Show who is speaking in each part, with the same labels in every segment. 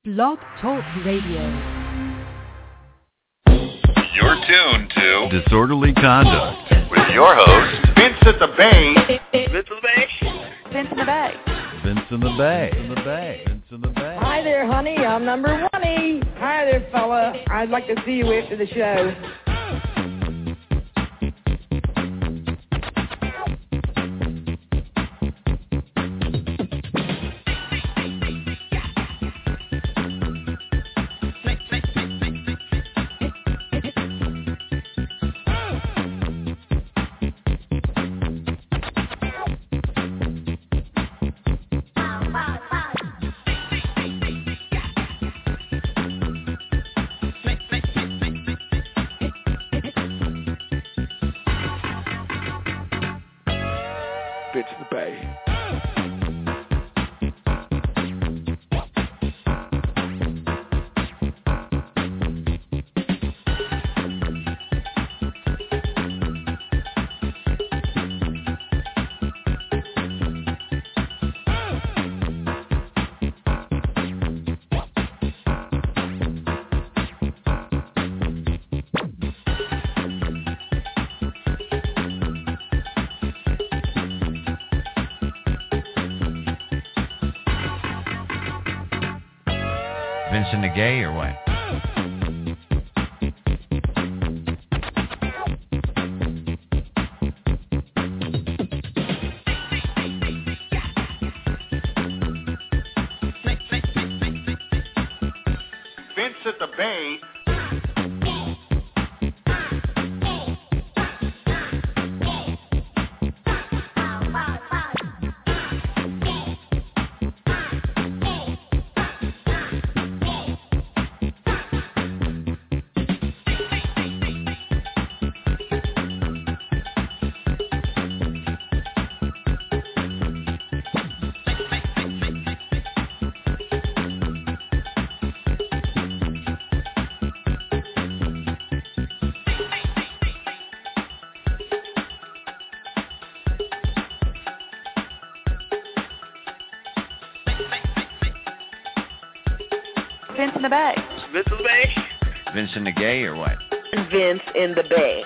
Speaker 1: Blog Talk Radio.
Speaker 2: You're tuned to
Speaker 3: Disorderly Conduct
Speaker 2: with your host,
Speaker 4: Vince at the Bay.
Speaker 2: Vince in the Bay.
Speaker 1: Vince in the Bay.
Speaker 3: Vince in the Bay. Vince in the Bay.
Speaker 5: Hi there, honey. I'm number 1. Hi there, fella. I'd like to see you after the show.
Speaker 3: Vincent the Gay or what?
Speaker 4: Vince at the Bay.
Speaker 1: Vince in the Bay.
Speaker 2: Vince in the Bay.
Speaker 3: Vincent the Gay or what?
Speaker 5: Vince in the Bay.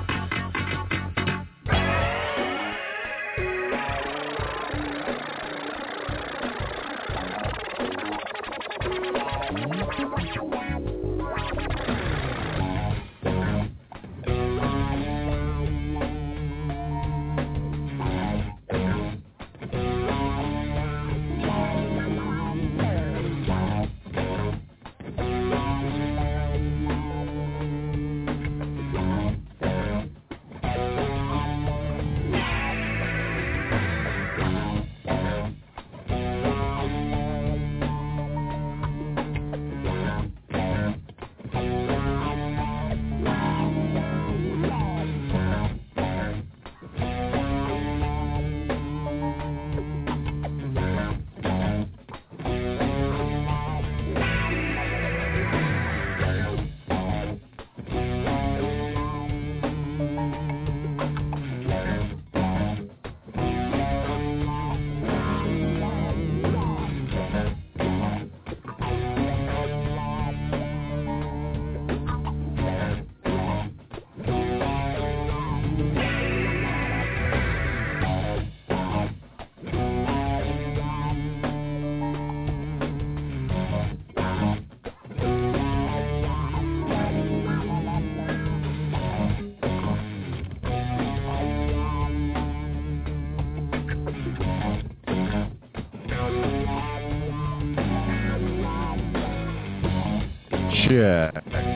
Speaker 3: Jack.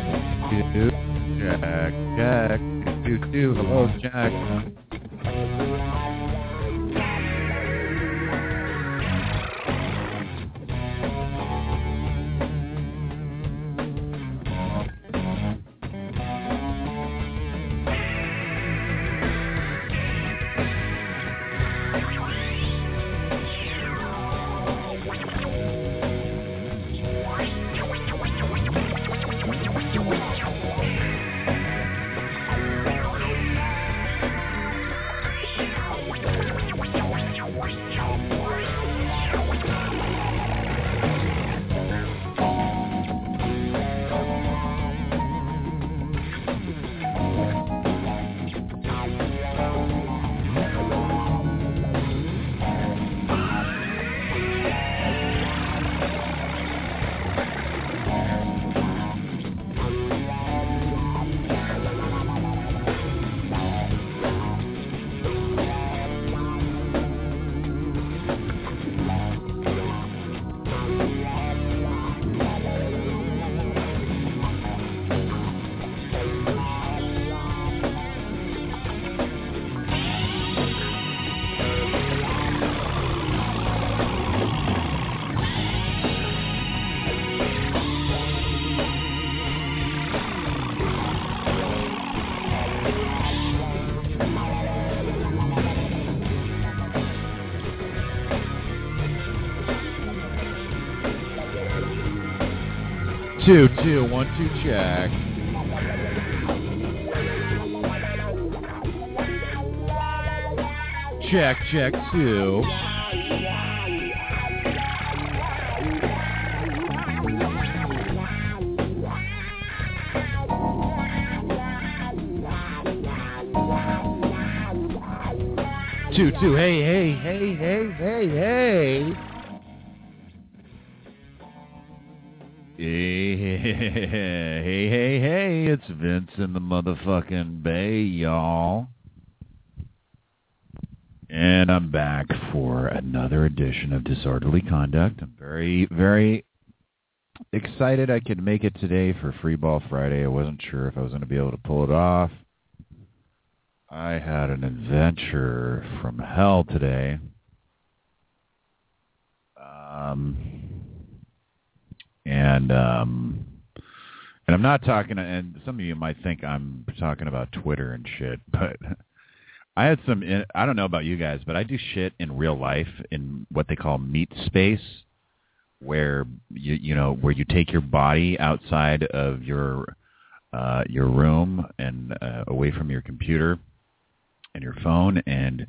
Speaker 3: Jack. Hello, Jack. 2, 1, 2, check. Check 2. Two. Hey. Hey, it's Vince in the motherfucking Bay, y'all. And I'm back for another edition of Disorderly Conduct. I'm very, very excited I could make it today for Free Ball Friday. I wasn't sure if I was going to be able to pull it off. I had an adventure from hell today. And I'm not talking, and some of you might think I'm talking about Twitter and shit, but I had some, I don't know about you guys, but I do shit in real life in what they call meat space, where where you take your body outside of your room and away from your computer and your phone, and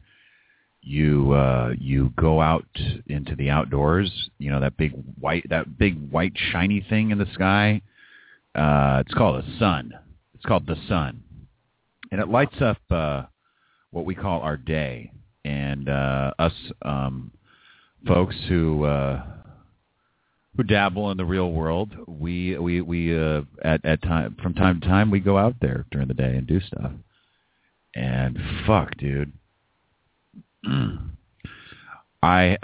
Speaker 3: you go out into the outdoors. You know, that big white shiny thing in the sky. It's called a sun. It's called the sun, and it lights up what we call our day. And us folks who dabble in the real world, we from time to time we go out there during the day and do stuff. And fuck, dude. I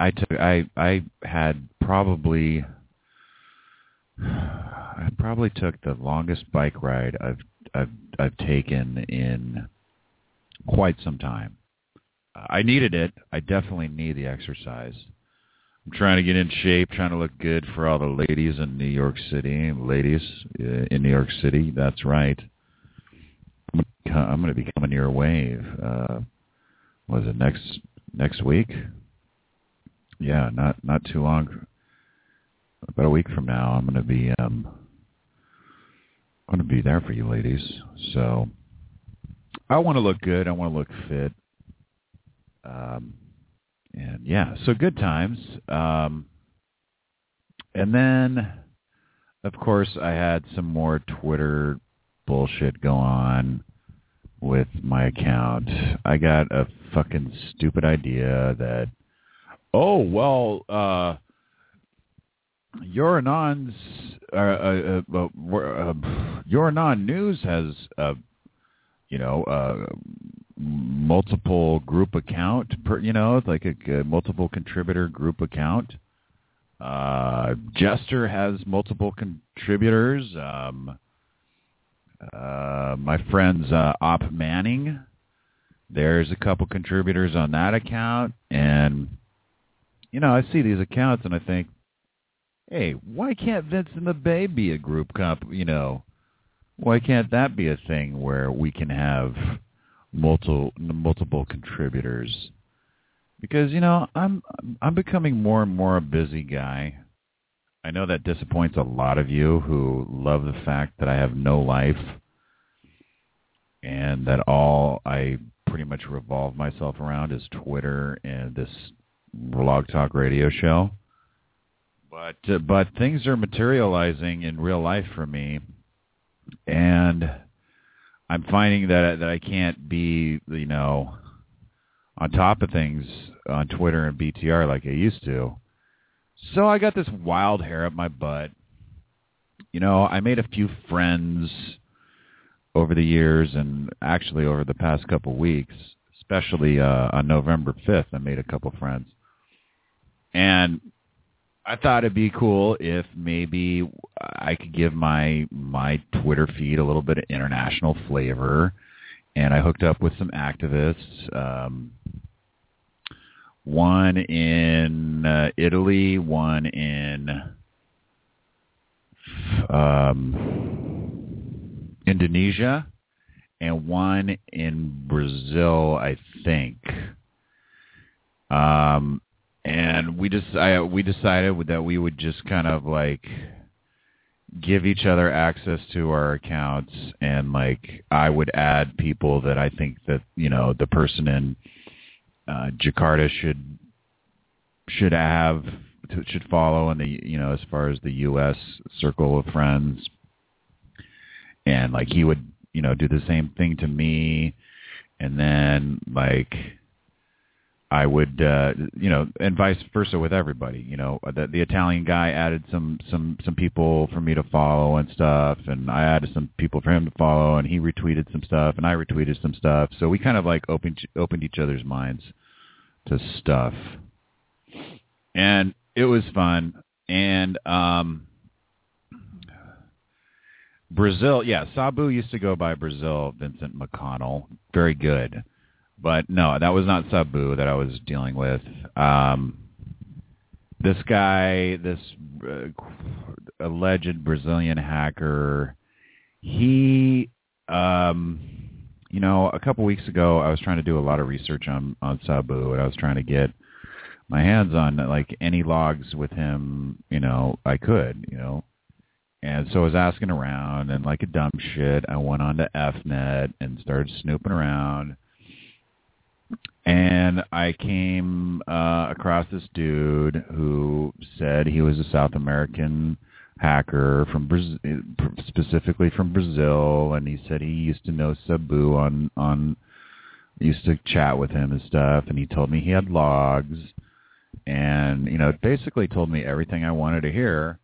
Speaker 3: probably took the longest bike ride I've taken in quite some time. I needed it. I definitely need the exercise. I'm trying to get in shape, trying to look good for all the ladies in New York City. Ladies in New York City, that's right. I'm going to be coming your way. Was it next week? Yeah, not too long. About a week from now, I'm going to be there for you, ladies. So I want to look good. I want to look fit. And yeah, so good times. And then, of course, I had some more Twitter bullshit go on with my account. I got a fucking stupid idea that, Uranon News has multiple group account, like a multiple contributor group account. Jester has multiple contributors. My friend's Op Manning, there's a couple contributors on that account. And, I see these accounts and I think, hey, why can't Vince in the Bay be a group comp? Why can't that be a thing where we can have multiple contributors? Because, I'm becoming more and more a busy guy. I know that disappoints a lot of you who love the fact that I have no life and that all I pretty much revolve myself around is Twitter and this Blog Talk radio show. But things are materializing in real life for me, and I'm finding that I can't be, on top of things on Twitter and BTR like I used to. So I got this wild hair up my butt. I made a few friends over the years, and actually over the past couple weeks, especially on November 5th, I made a couple friends. And I thought it'd be cool if maybe I could give my Twitter feed a little bit of international flavor. And I hooked up with some activists, one in Italy, one in Indonesia, and one in Brazil, I think. And we decided that we would just kind of like give each other access to our accounts, and like I would add people that I think that, you know, the person in Jakarta should follow in the, you know, as far as the U.S. circle of friends. And like he would, you know, do the same thing to me, and then like I would, you know, and vice versa with everybody. You know, the Italian guy added some people for me to follow and stuff, and I added some people for him to follow, and he retweeted some stuff, and I retweeted some stuff. So we kind of like opened each other's minds to stuff, and it was fun. And Brazil, yeah, Sabu used to go by Brazil, Vincent McConnell. Very good. But no, that was not Sabu that I was dealing with. This guy, this alleged Brazilian hacker, he, you know, a couple weeks ago I was trying to do a lot of research on Sabu, and I was trying to get my hands on like any logs with him, you know, I could, you know. And so I was asking around, and like a dumb shit, I went on to FNet and started snooping around. And I came across this dude who said he was a South American hacker from Brazil, specifically from Brazil, and he said he used to know Sabu used to chat with him and stuff, and he told me he had logs, and, you know, basically told me everything I wanted to hear.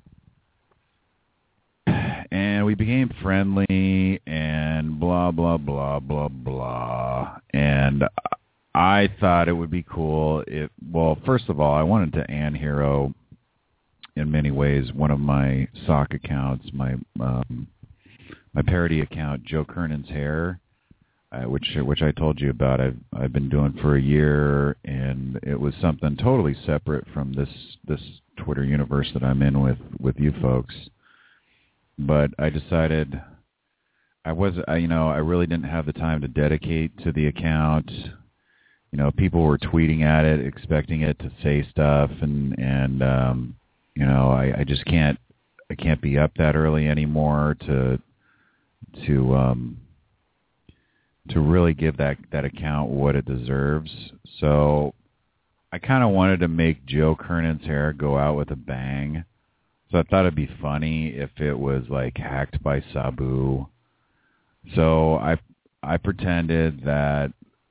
Speaker 3: And we became friendly and blah, blah, blah, blah, blah. And I thought it would be cool if, well, first of all, I wanted to Ann Hero in many ways, one of my sock accounts, my parody account, Joe Kernan's Hair, which I told you about. I've been doing for a year, and it was something totally separate from this Twitter universe that I'm in with you folks. But I decided I really didn't have the time to dedicate to the account. You know, people were tweeting at it, expecting it to say stuff, and you know, I just can't be up that early anymore to really give that account what it deserves. So I kind of wanted to make Joe Kernan's Hair go out with a bang. So I thought it'd be funny if it was like hacked by Sabu. So I pretended that,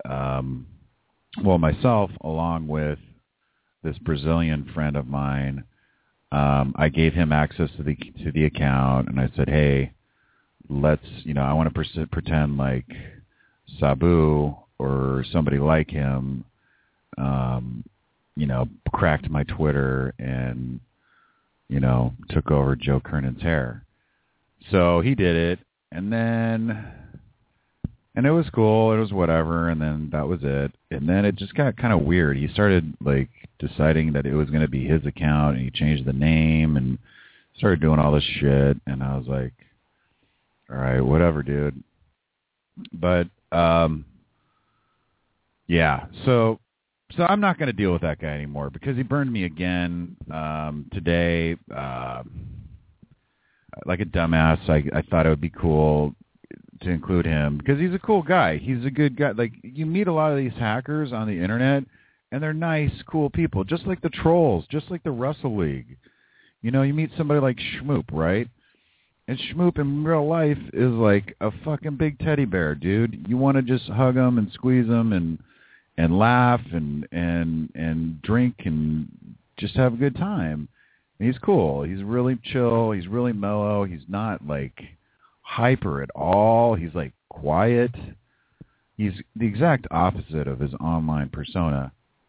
Speaker 3: myself along with this Brazilian friend of mine, I gave him access to the account, and I said, hey, let's, you know, I want to pretend like Sabu or somebody like him, you know, cracked my Twitter and, you know, took over Joe Kernan's Hair. So he did it, and it was cool. It was whatever, and then that was it. And then it just got kind of weird. He started, like, deciding that it was going to be his account, and he changed the name and started doing all this shit. And I was like, all right, whatever, dude. But, yeah, so I'm not going to deal with that guy anymore because he burned me again today. Like a dumbass, I thought it would be cool to include him because he's a cool guy. He's a good guy. Like, you meet a lot of these hackers on the internet, and they're nice, cool people, just like the trolls, just like the Russell League. You know, you meet somebody like Schmoop, right? And Schmoop in real life is like a fucking big teddy bear, dude. You want to just hug him and squeeze him and laugh and drink and just have a good time. And he's cool. He's really chill. He's really mellow. He's not like hyper at all. He's like quiet. He's the exact opposite of his online persona.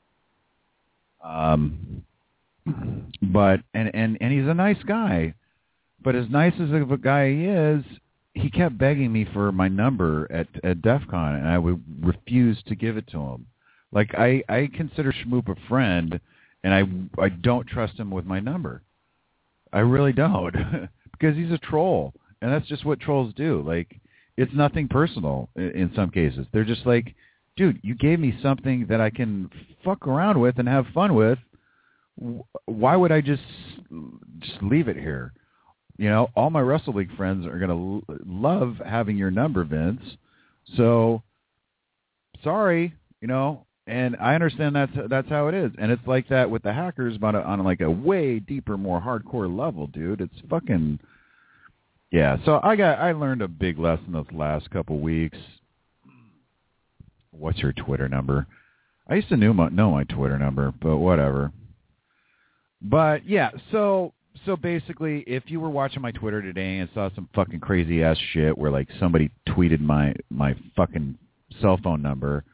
Speaker 3: But he's a nice guy. But as nice as of a guy he is, he kept begging me for my number at DEF CON, and I would refuse to give it to him. Like, I consider Schmoop a friend, and I don't trust him with my number. I really don't, because he's a troll, and that's just what trolls do. Like, it's nothing personal in some cases. They're just like, dude, you gave me something that I can fuck around with and have fun with. Why would I just leave it here? You know, all my Wrestle League friends are going to love having your number, Vince. So, sorry, you know, and I understand that's how it is. And it's like that with the hackers, but on like a way deeper, more hardcore level, dude. It's fucking, yeah. So I learned a big lesson those last couple weeks. What's your Twitter number? I used to know my Twitter number, but whatever. But yeah, so basically, if you were watching my Twitter today and saw some fucking crazy ass shit where like somebody tweeted my fucking cell phone number,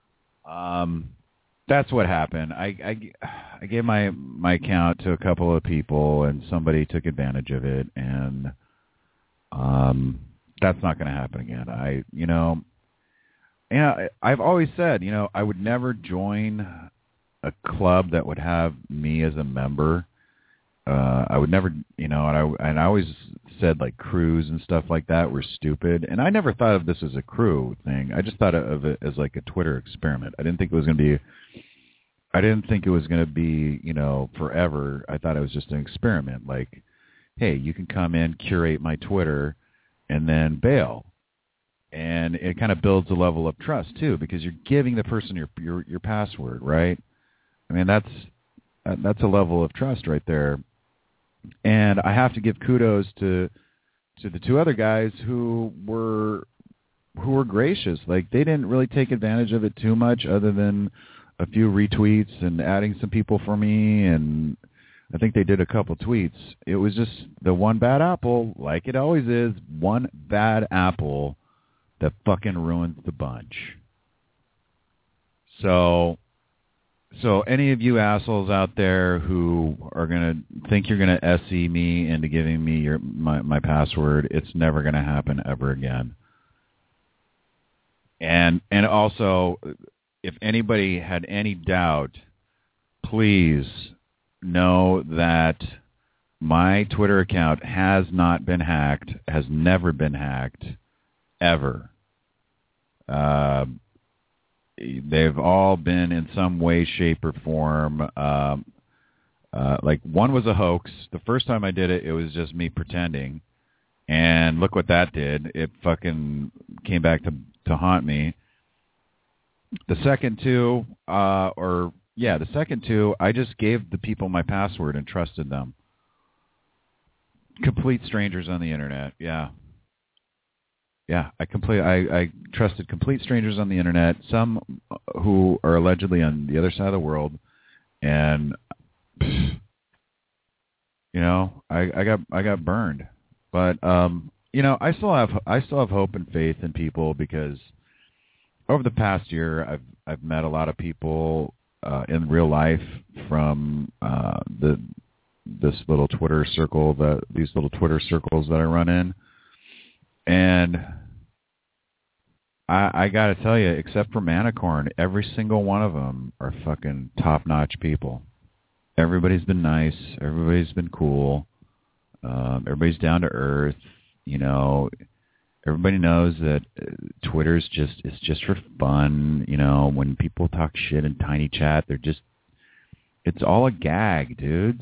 Speaker 3: that's what happened. I gave my account to a couple of people and somebody took advantage of it, and that's not going to happen again. I've always said, you know, I would never join a club that would have me as a member. I would never, you know, and I always said like crews and stuff like that were stupid. And I never thought of this as a crew thing. I just thought of it as like a Twitter experiment. I didn't think it was going to be, you know, forever. I thought it was just an experiment. Like, hey, you can come in, curate my Twitter, and then bail. And it kind of builds a level of trust too, because you're giving the person your password, right? I mean, that's a level of trust right there. And I have to give kudos to the two other guys who were gracious. Like, they didn't really take advantage of it too much, other than a few retweets and adding some people for me, and I think they did a couple tweets. It was just the one bad apple, like it always is, one bad apple that fucking ruins the bunch. So any of you assholes out there who are going to think you're going to SE me into giving me my password, it's never going to happen ever again. And also, if anybody had any doubt, please know that my Twitter account has not been hacked, has never been hacked, ever. They've all been in some way, shape, or form. Like, one was a hoax. The first time I did it, it was just me pretending. And look what that did. It fucking came back to haunt me. The second two, I just gave the people my password and trusted them. Complete strangers on the internet, yeah. Yeah, I trusted complete strangers on the internet, some who are allegedly on the other side of the world, and you know, I got burned. But you know, I still have hope and faith in people, because over the past year I've met a lot of people in real life from this little Twitter circle, these little Twitter circles that I run in. And I got to tell you, except for Manicorn, every single one of them are fucking top-notch people. Everybody's been nice. Everybody's been cool. Everybody's down to earth. You know, everybody knows that Twitter's it's just for fun. You know, when people talk shit in Tiny Chat, it's all a gag, dudes.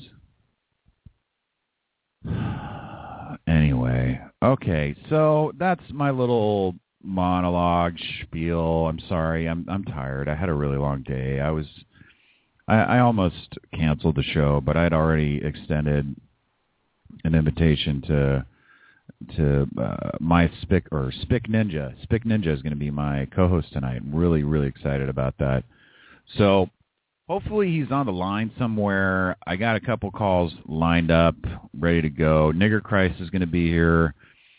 Speaker 3: Anyway, okay, so that's my little monologue spiel. I'm sorry, I'm tired. I had a really long day. I almost canceled the show, but I'd already extended an invitation to my Spick Ninja. Spick Ninja is going to be my co-host tonight. I'm really, really excited about that. So hopefully he's on the line somewhere. I got a couple calls lined up, ready to go. Nigger Christ is going to be here.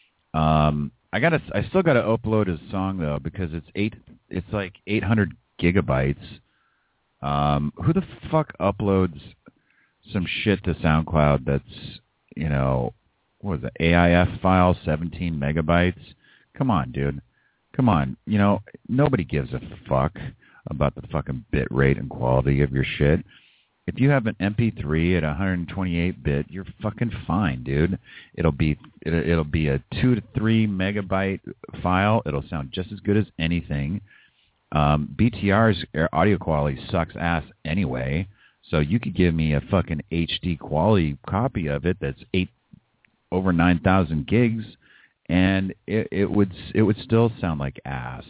Speaker 3: I still got to upload his song though, because it's like 800 gigabytes. Who the fuck uploads some shit to SoundCloud that's, you know, what was it, AIF file, 17 megabytes? Come on, dude. Come on. You know, nobody gives a fuck about the fucking bit rate and quality of your shit. If you have an MP3 at 128-bit, you're fucking fine, dude. It'll be a 2 to 3 megabyte file. It'll sound just as good as anything. BTR's audio quality sucks ass anyway, so you could give me a fucking HD quality copy of it that's over 9,000 gigs, and it would still sound like ass.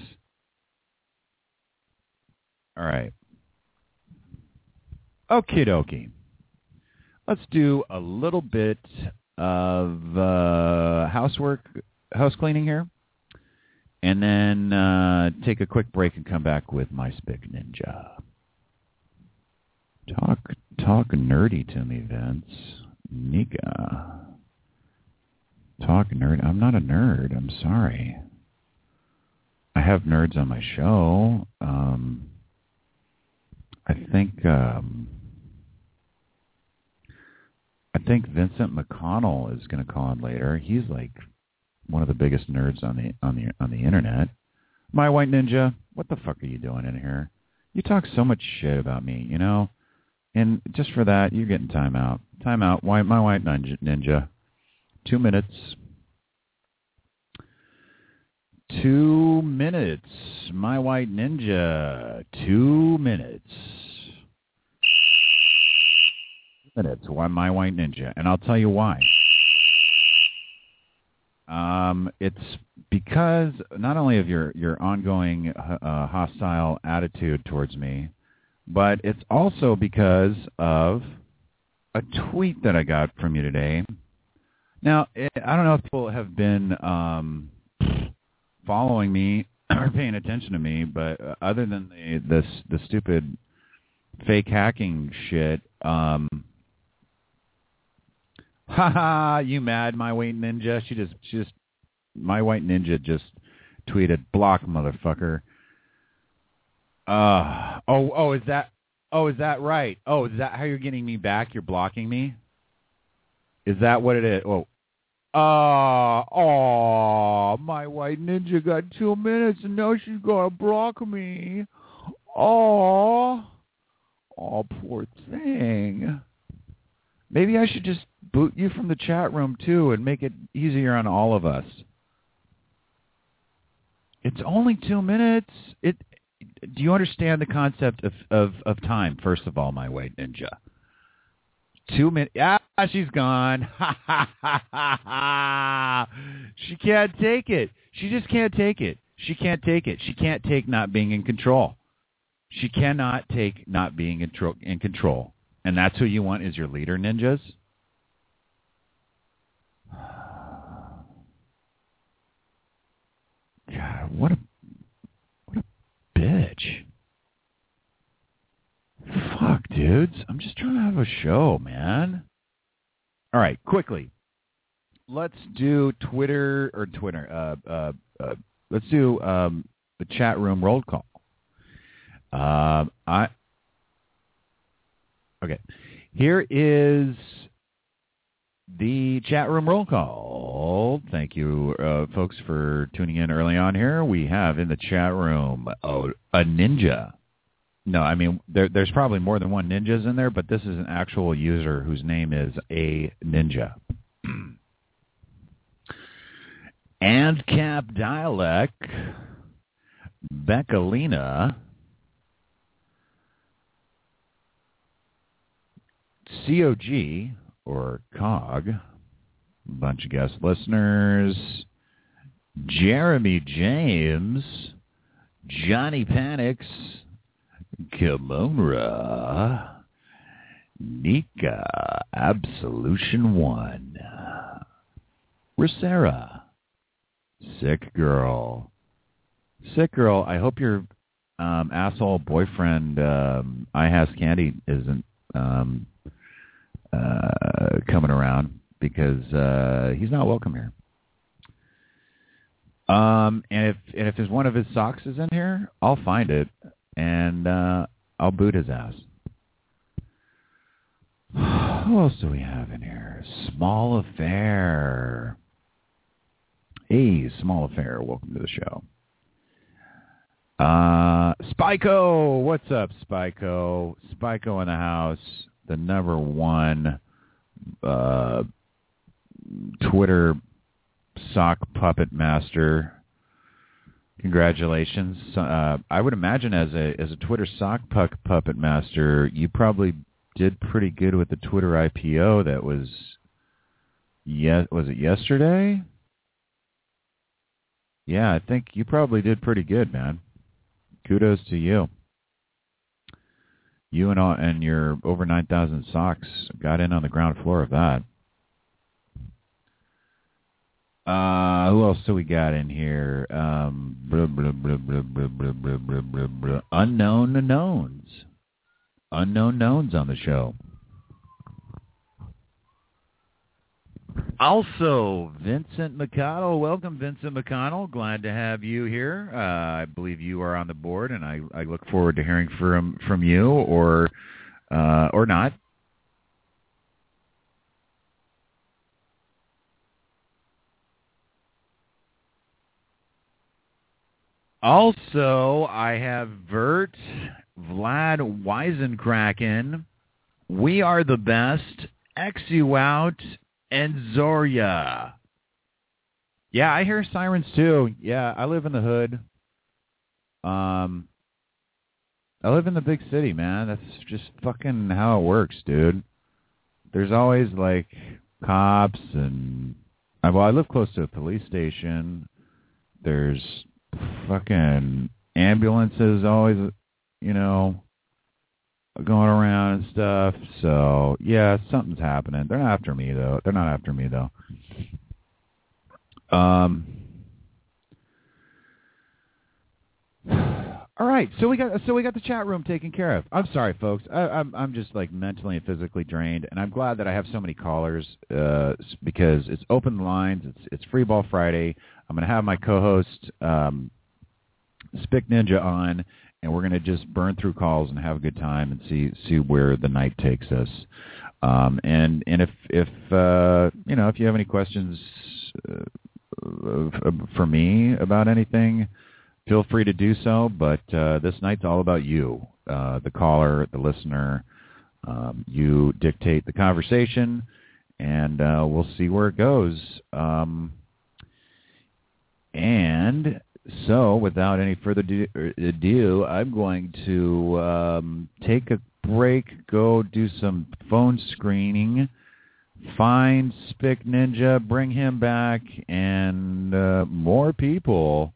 Speaker 3: All right. Okie dokie. Let's do a little bit of house cleaning here, and then take a quick break and come back with my Spick Ninja. Talk nerdy to me, Vince. Nika. Talk nerd. I'm not a nerd. I'm sorry. I have nerds on my show. I think Vincent McConnell is going to call in later. He's like one of the biggest nerds on the internet. My White Ninja, what the fuck are you doing in here? You talk so much shit about me, you know? And just for that, you're getting time out. Time out. My White Ninja. 2 minutes. 2 minutes. My White Ninja. 2 minutes. Minutes. Why My White Ninja? And I'll tell you why. It's because not only of your ongoing hostile attitude towards me, but it's also because of a tweet that I got from you today. Now, I don't know if people have been following me or paying attention to me, but other than the stupid fake hacking shit, haha, you mad, My White Ninja? She just My White Ninja just tweeted, block, motherfucker. Is that right? Oh, is that how you're getting me back? You're blocking me? Is that what it is? My White Ninja got 2 minutes and now she's gonna block me. Poor thing. Maybe I should just boot you from the chat room too and make it easier on all of us. It's only 2 minutes. Do you understand the concept of time, first of all, My White Ninja? 2 minutes. She's gone. She can't take it. She just can't take it. She can't take it. She can't take not being in control. She cannot take not being in control. And that's who you want as your leader, ninjas? God, what a bitch. Fuck, dudes. I'm just trying to have a show, man. All right, quickly. Let's do Twitter. Let's do the chat room roll call. Okay. Here is the chat room roll call. Thank you, folks, for tuning in early on here. We have in the chat room a ninja. No, I mean, there's probably more than one ninjas in there, but this is an actual user whose name is a ninja. Andcap Dialect, Beckalina, COG, or COG, bunch of guest listeners, Jeremy James, Johnny Panics, Kimura, Nika, Absolution 1, Rosera, Sick Girl, I hope your asshole boyfriend, I Has Candy, isn't coming around because he's not welcome here. And if there's one of his socks is in here, I'll find it and I'll boot his ass. Who else do we have in here? Small Affair. Hey, Small Affair, welcome to the show. Spyco, what's up, Spyco? Spyco in the house, the number one Twitter sock puppet master. Congratulations. I would imagine as a Twitter sock puppet master, you probably did pretty good with the Twitter IPO that was Was it yesterday? Yeah, I think you probably did pretty good, man. Kudos to you. You and your over 9,000 socks got in on the ground floor of that. Who else do we got in here? Unknown knowns. Unknown knowns on the show. Also, Vincent McConnell. Welcome, Vincent McConnell. Glad to have you here. I believe you are on the board, and I look forward to hearing from you or not. Also, I have Vert, Vlad Weisenkraken, We Are the Best, X You Out, and Zorya. Yeah, I hear sirens too. Yeah, I live in the hood. I live in the big city, man. That's just fucking how it works, dude. There's always, like, cops and... I live close to a police station. There's fucking ambulances always, going around and stuff. So, yeah, something's happening. They're not after me, though. All right, so we got the chat room taken care of. I'm sorry, folks. I'm just like mentally and physically drained, and I'm glad that I have so many callers because it's open lines. It's Free Ball Friday. I'm going to have my co-host Spick Ninja on, and we're going to just burn through calls and have a good time and see where the night takes us. And if you have any questions for me about anything, feel free to do so. But this night's all about you, the caller, the listener. You dictate the conversation, and we'll see where it goes. And so, without any further ado, I'm going to take a break, go do some phone screening, find Spick Ninja, bring him back, and more people.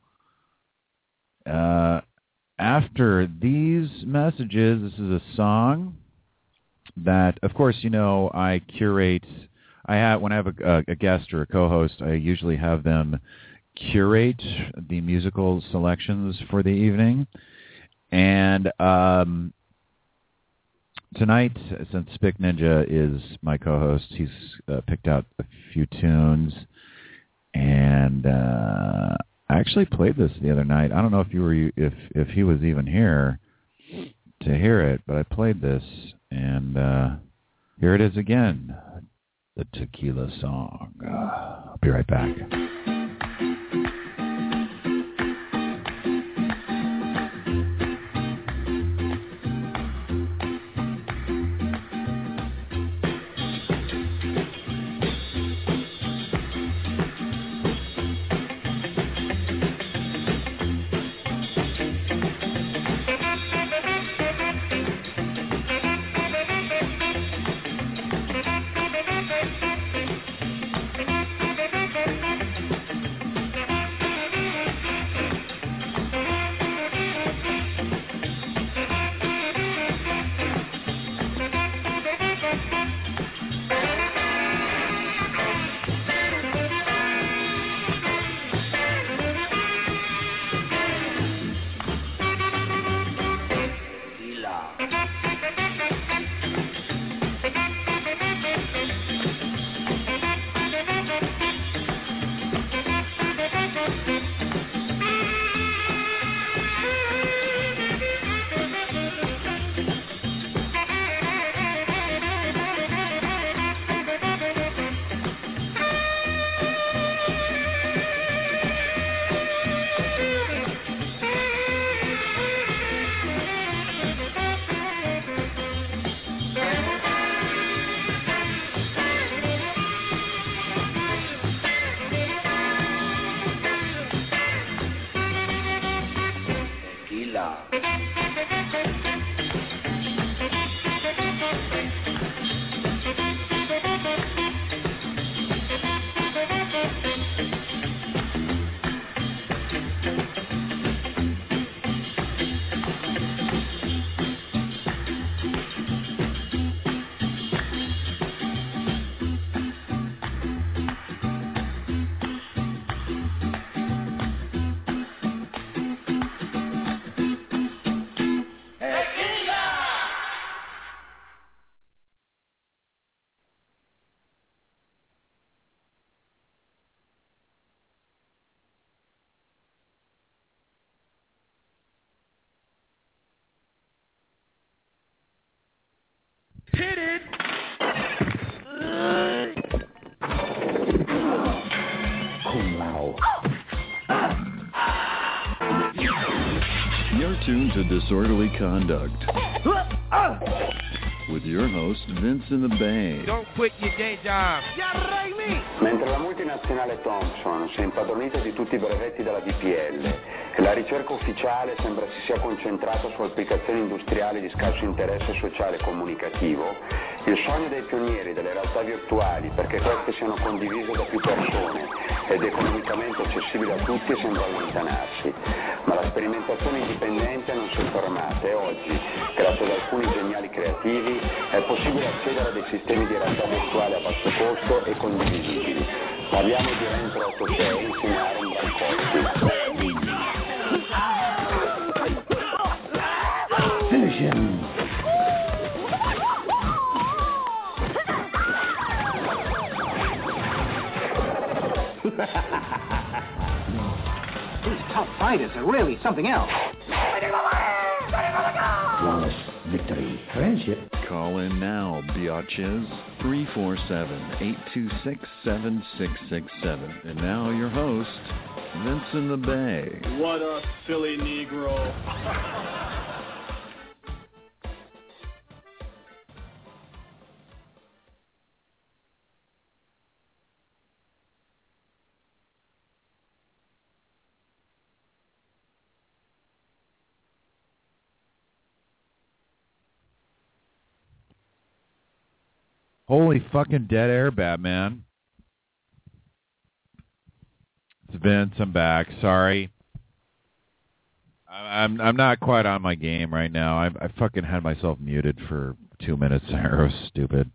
Speaker 3: After these messages, this is a song that, of course, I curate. When I have a guest or a co-host, I usually have them curate the musical selections for the evening. And tonight, since Spick Ninja is my co-host, he's picked out a few tunes. And I actually played this the other night. I don't know if he was even here to hear it, but I played this, and here it is again, the Tequila Song. I'll be right back.
Speaker 6: tuned to Disorderly Conduct with your host, Vince in the Bay.
Speaker 7: Don't quit your day job.
Speaker 8: Mentre la multinazionale Thomson si è impadronita di tutti i brevetti della DPL e la ricerca ufficiale sembra si sia concentrata su applicazioni industriali di scarso interesse sociale e comunicativo, il sogno dei pionieri delle realtà virtuali perché queste siano condivise da più persone ed economicamente accessibili a tutti sembra allontanarsi. Ma la sperimentazione indipendente non si è fermata e oggi, grazie ad alcuni geniali creativi, è possibile accedere a dei sistemi di realtà virtuale a basso costo e condivisibili. Parliamo di Rentro 86 insieme a Aaron Brancotti.
Speaker 9: Finish him.
Speaker 10: These tough fighters are really something else.
Speaker 9: Flawless victory. Friendship.
Speaker 6: Call in now, biatches. 347-826-7667. And now your host, Vince in the Bay.
Speaker 11: What a silly Negro.
Speaker 3: Holy fucking dead air, Batman. It's Vince. I'm back. Sorry. I'm not quite on my game right now. I fucking had myself muted for 2 minutes there. It was stupid.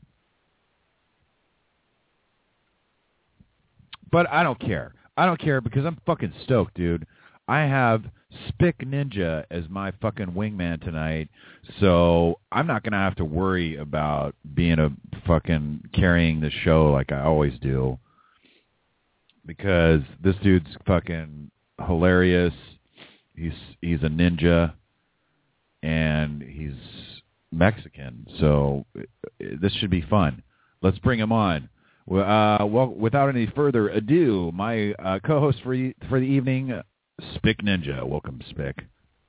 Speaker 3: But I don't care. I don't care because I'm fucking stoked, dude. I have Spick Ninja as my fucking wingman tonight, so I'm not going to have to worry about being a fucking carrying the show like I always do, because this dude's fucking hilarious. He's a ninja, and he's Mexican, so this should be fun. Let's bring him on. Well, without any further ado, my co-host for the evening, Spick Ninja. Welcome, Spick.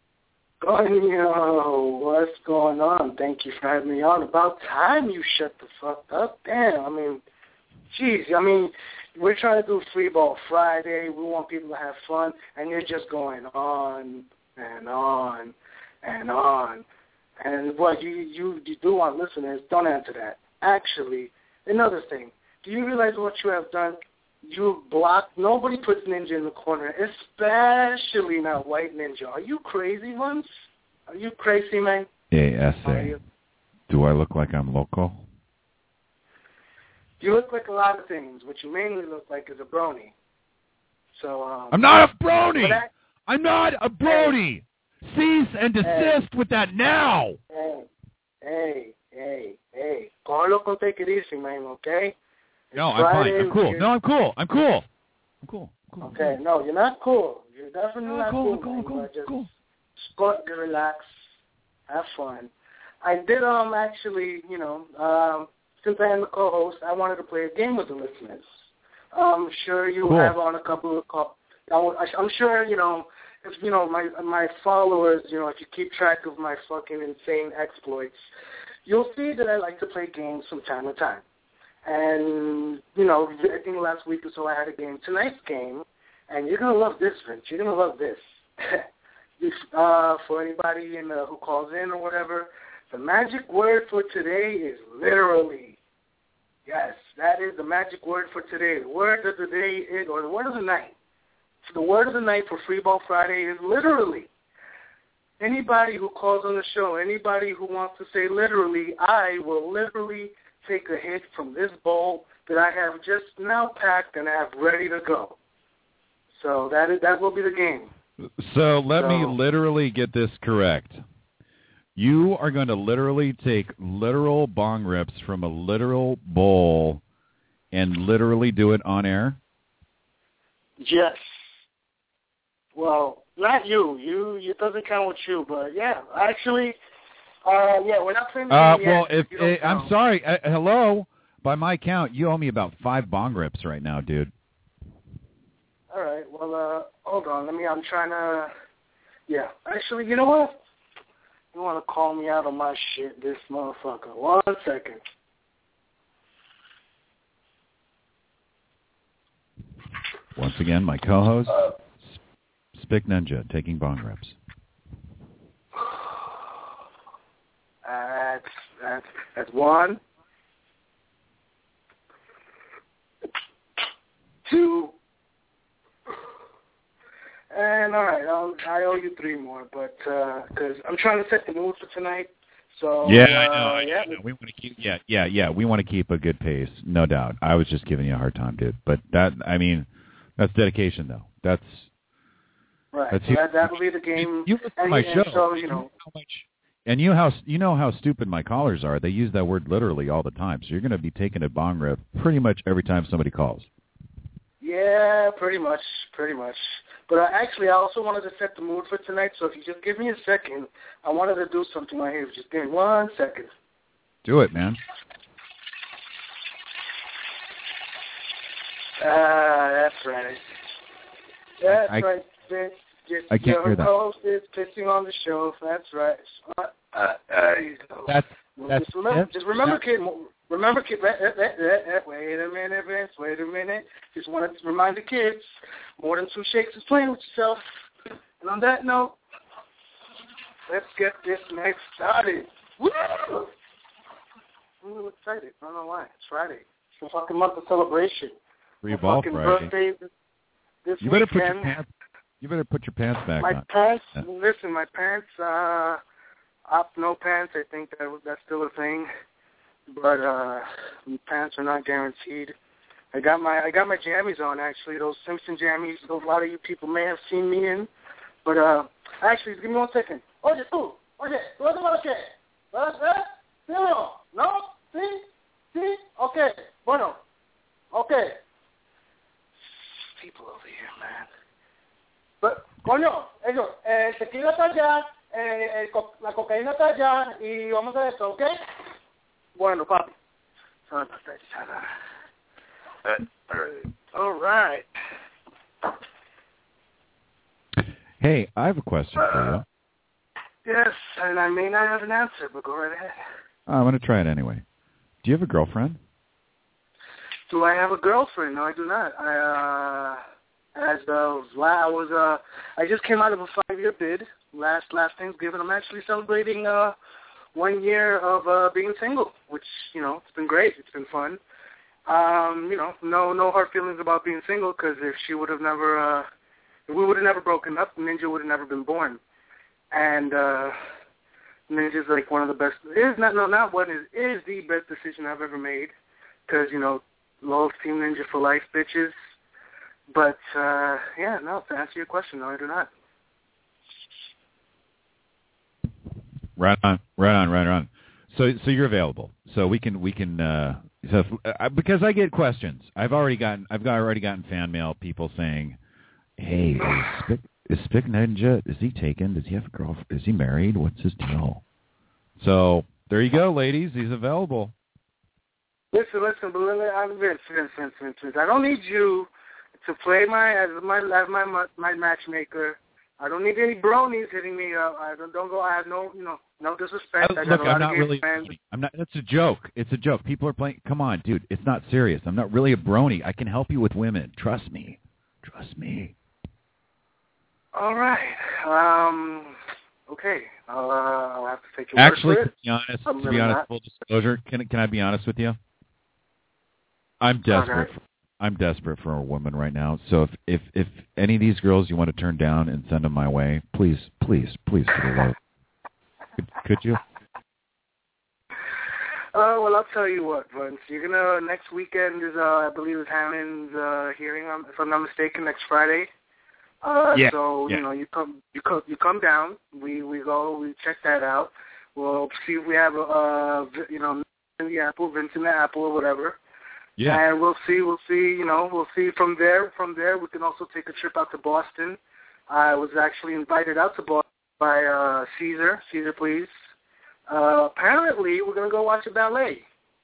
Speaker 12: Yo, what's going on? Thank you for having me on. About time you shut the fuck up. Damn, I mean, jeez, we're trying to do Free Ball Friday. We want people to have fun, and you're just going on and on and on. And what you do want listeners, don't answer that. Actually, another thing, do you realize what you have done? You block. Nobody puts Ninja in the corner, especially not White Ninja. Are you crazy, Vince? Are you crazy, man?
Speaker 3: Hey, essay. Do I look like I'm local?
Speaker 12: You look like a lot of things. What you mainly look like is a brony. So
Speaker 3: I'm not a brony. I'm not a brony. Cease and desist with that now.
Speaker 12: Hey. Carlo, go take it easy, man. Okay.
Speaker 3: No, I'm fine. I'm cool. No, I'm cool. I'm cool.
Speaker 12: Okay, no, you're not cool. You're definitely not cool.
Speaker 3: Cool.
Speaker 12: Just go, relax, have fun. I did actually, since I am the co-host, I wanted to play a game with the listeners. I'm sure you have on a couple of calls. I'm sure, if my followers, if you keep track of my fucking insane exploits, you'll see that I like to play games from time to time. And, I think last week or so I had a game. Tonight's game, and you're going to love this, Vince. You're going to love this. For anybody who calls in or whatever, the magic word for today is literally. Yes, that is the magic word for today. The word of the day is, or the word of the night. So the word of the night for Free Ball Friday is literally. Anybody who calls on the show, anybody who wants to say literally, I will literally take a hit from this bowl that I have just now packed and have ready to go. So that will be the game.
Speaker 3: So let me literally get this correct. You are going to literally take literal bong rips from a literal bowl and literally do it on air?
Speaker 12: Yes. Well, not you. It doesn't count with you, but yeah. Actually, we're not playing the game
Speaker 3: yet. I'm sorry. Hello? By my count, you owe me about 5 bong rips right now, dude.
Speaker 12: All right. Well, hold on. I'm trying to Yeah. Actually, you know what? You want to call me out on my shit, this motherfucker. 1 second.
Speaker 3: Once again, my co-host, Spick Ninja, taking bong rips.
Speaker 12: That's 1, 2, and all right, I owe you 3 more, but because I'm trying to set the mood for tonight. So
Speaker 3: yeah, I know. We want to keep. Yeah. We want to keep a good pace, no doubt. I was just giving you a hard time, dude. But that's dedication, though. That's
Speaker 12: right.
Speaker 3: That's
Speaker 12: so that will be the game.
Speaker 3: You listen to my show.
Speaker 12: So, you know
Speaker 3: how much. And you know how stupid my callers are. They use that word literally all the time. So you're going to be taking a bong rip pretty much every time somebody calls.
Speaker 12: Yeah, pretty much. But actually, I also wanted to set the mood for tonight. So if you just give me a second, I wanted to do something right here. Just give me 1 second.
Speaker 3: Do it, man.
Speaker 12: That's right. That's right, bitch.
Speaker 3: I can't hear that.
Speaker 12: Your host is pissing on the show. That's right. There you go. Just remember, kid. Remember, kid. Wait a minute, Vince. Wait a minute. Just wanted to remind the kids, more than 2 shakes is playing with yourself. And on that note, let's get this next started. Woo! I'm a little excited. I don't know why. It's Friday. It's the fucking month of celebration.
Speaker 3: Free ball
Speaker 12: fucking
Speaker 3: Friday.
Speaker 12: Birthday this
Speaker 3: you better
Speaker 12: weekend.
Speaker 3: You better put your pants back
Speaker 12: my
Speaker 3: on.
Speaker 12: Pants, listen, my pants, no pants, I think that's still a thing. But pants are not guaranteed. I got my jammies on, actually, those Simpson jammies. A lot of you people may have seen me in. But actually, give me 1 second. Oye, tú vas a qué? ¿Vas a ver? ¿Sí o no? ¿No? ¿Sí? Okay. Bueno. Okay. People over here, man. But, coño, ellos, el tequila está allá, la cocaína está allá, y vamos a esto, ¿ok? Bueno, papi. Sorry about that. All right.
Speaker 3: Hey, I have a question for
Speaker 12: you. Yes, and I may not have an answer, but go right ahead.
Speaker 3: I'm going to try it anyway. Do you have a girlfriend?
Speaker 12: Do I have a girlfriend? No, I do not. I just came out of a 5-year bid last Thanksgiving. I'm actually celebrating 1 year of being single, which, it's been great. It's been fun. No hard feelings about being single, because if we would have never broken up, Ninja would have never been born. And Ninja's like one of the best. Is the best decision I've ever made, because Lowell's Team Ninja for life, bitches. But to answer your question, no, I do not.
Speaker 3: Right on. So you're available. So we can because I get questions. I've already gotten fan mail, people saying, "Hey, is Spick Ninja? Is he taken? Does he have a girlfriend? Is he married? What's his deal?" So there you go, ladies. He's available.
Speaker 12: Listen, but I'm Vince. I don't need you to play as my matchmaker. I don't need any bronies hitting me up. I have no disrespect.
Speaker 3: Look, I'm not really. I'm not. That's a joke. It's a joke. People are playing. Come on, dude. It's not serious. I'm not really a brony. I can help you with women. Trust me.
Speaker 12: All right. Okay. I'll have to take your word for it.
Speaker 3: To be honest, full disclosure, can I be honest with you? I'm desperate.
Speaker 12: Okay.
Speaker 3: I'm desperate for a woman right now. So if any of these girls you want to turn down and send them my way, please, for the love. Could you?
Speaker 12: Well, I'll tell you what, Vince. You're gonna next weekend is I believe is Hammond's hearing, if I'm not mistaken, next Friday.
Speaker 3: Yeah.
Speaker 12: So you come down. We go. We check that out. We'll see if we have Vince in the Apple or whatever.
Speaker 3: Yeah.
Speaker 12: And we'll see. We'll see from there. From there, we can also take a trip out to Boston. I was actually invited out to Boston by Caesar. Caesar, please. Apparently, we're gonna go watch a ballet.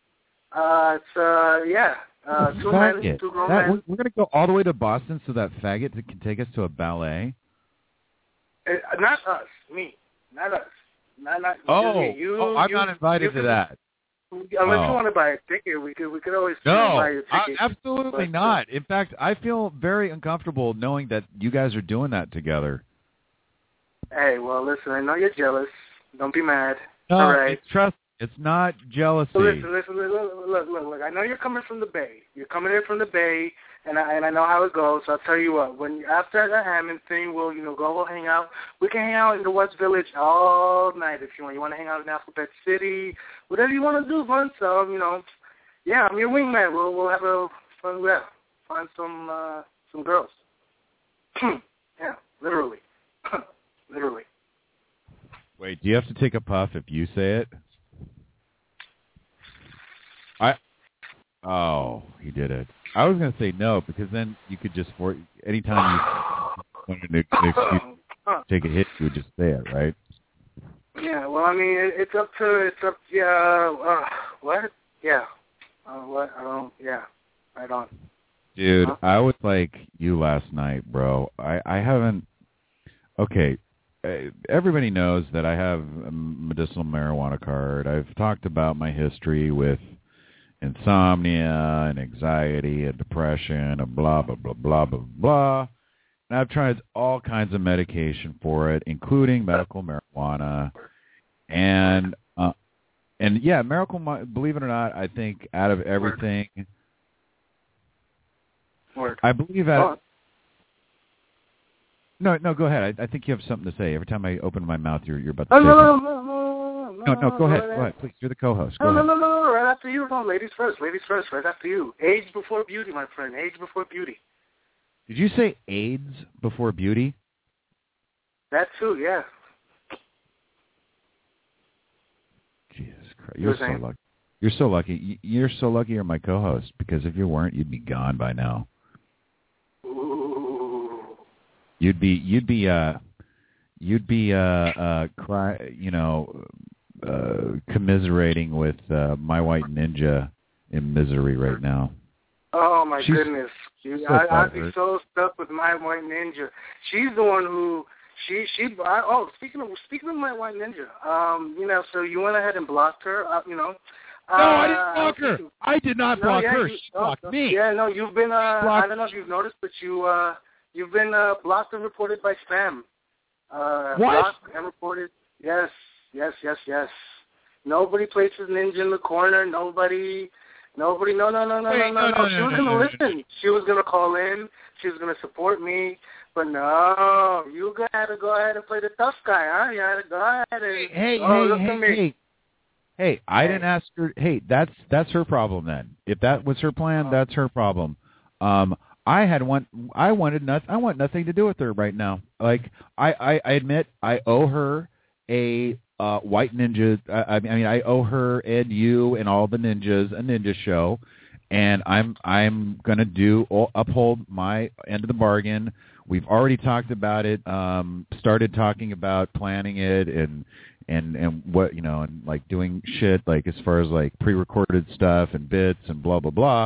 Speaker 12: Two grown men.
Speaker 3: We're gonna go all the way to Boston so that faggot can take us to a ballet.
Speaker 12: Not us. Me. Not us. Not
Speaker 3: I'm
Speaker 12: you,
Speaker 3: not invited to that.
Speaker 12: Unless you want to buy a ticket, we could always buy a ticket.
Speaker 3: Absolutely not. In fact, I feel very uncomfortable knowing that you guys are doing that together.
Speaker 12: Hey, well, listen, I know you're jealous. Don't be mad.
Speaker 3: No,
Speaker 12: all right.
Speaker 3: Trust. It's not jealousy.
Speaker 12: So listen, look. I know you're coming from the Bay. You're coming in from the Bay, and I know how it goes. So I'll tell you what. When after the Hammond thing, we'll go hang out. We can hang out in the West Village all night if you want. You want to hang out in Alphabet City, whatever you want to do, fun. So yeah, I'm your wingman. We'll have a fun. Yeah, find some girls. Yeah, literally. Literally.
Speaker 3: Wait, do you have to take a puff if you say it? He did it. I was going to say no, because then you could just, anytime you wanted to take a hit, you would just say it, right?
Speaker 12: Yeah, well, I mean, it's up, what? Yeah. What? Right on.
Speaker 3: Dude, I was like you last night, bro. I haven't, okay, everybody knows that I have a medicinal marijuana card. I've talked about my history with insomnia and anxiety and depression and blah, blah, blah, blah, blah, blah. And I've tried all kinds of medication for it, including medical marijuana. And yeah, believe it or not, I think out of everything, I believe that. No, go ahead. I think you have something to say. Every time I open my mouth, you're about to say something. No, go ahead. Go ahead, please. You're the co-host.
Speaker 12: No, right after you. No, ladies first, right after you. Age before beauty, my friend. Age before beauty.
Speaker 3: Did you say AIDS before beauty?
Speaker 12: That too, yeah.
Speaker 3: Jesus Christ. You're so lucky. You're so lucky. You're so lucky you're my co-host, because if you weren't, you'd be gone by now.
Speaker 12: Ooh.
Speaker 3: You'd be commiserating with My White Ninja in misery right now.
Speaker 12: Oh my goodness! I'd be so stuck with My White Ninja. She's the one who speaking of My White Ninja, so you went ahead and blocked her,
Speaker 3: No, I didn't block her. I did not block her. She blocked me.
Speaker 12: Yeah, no, you've been. I don't know if you've noticed, but you've been blocked and reported by spam.
Speaker 3: What?
Speaker 12: Blocked and reported. Yes. Nobody places Ninja in the corner. Nobody. No. She was going to listen. She was going to call in. She was going to support me. But no, you had to go ahead and play the tough guy, huh? You had to go ahead and...
Speaker 3: Hey, I didn't ask her. Hey, that's her problem then. If that was her plan, that's her problem. I want nothing to do with her right now. Like, I admit I owe her a White Ninja. I owe her and you and all the ninjas a ninja show, and I'm gonna uphold my end of the bargain. We've already talked about it. Started talking about planning it and what, and like doing shit like as far as like pre-recorded stuff and bits and blah blah blah.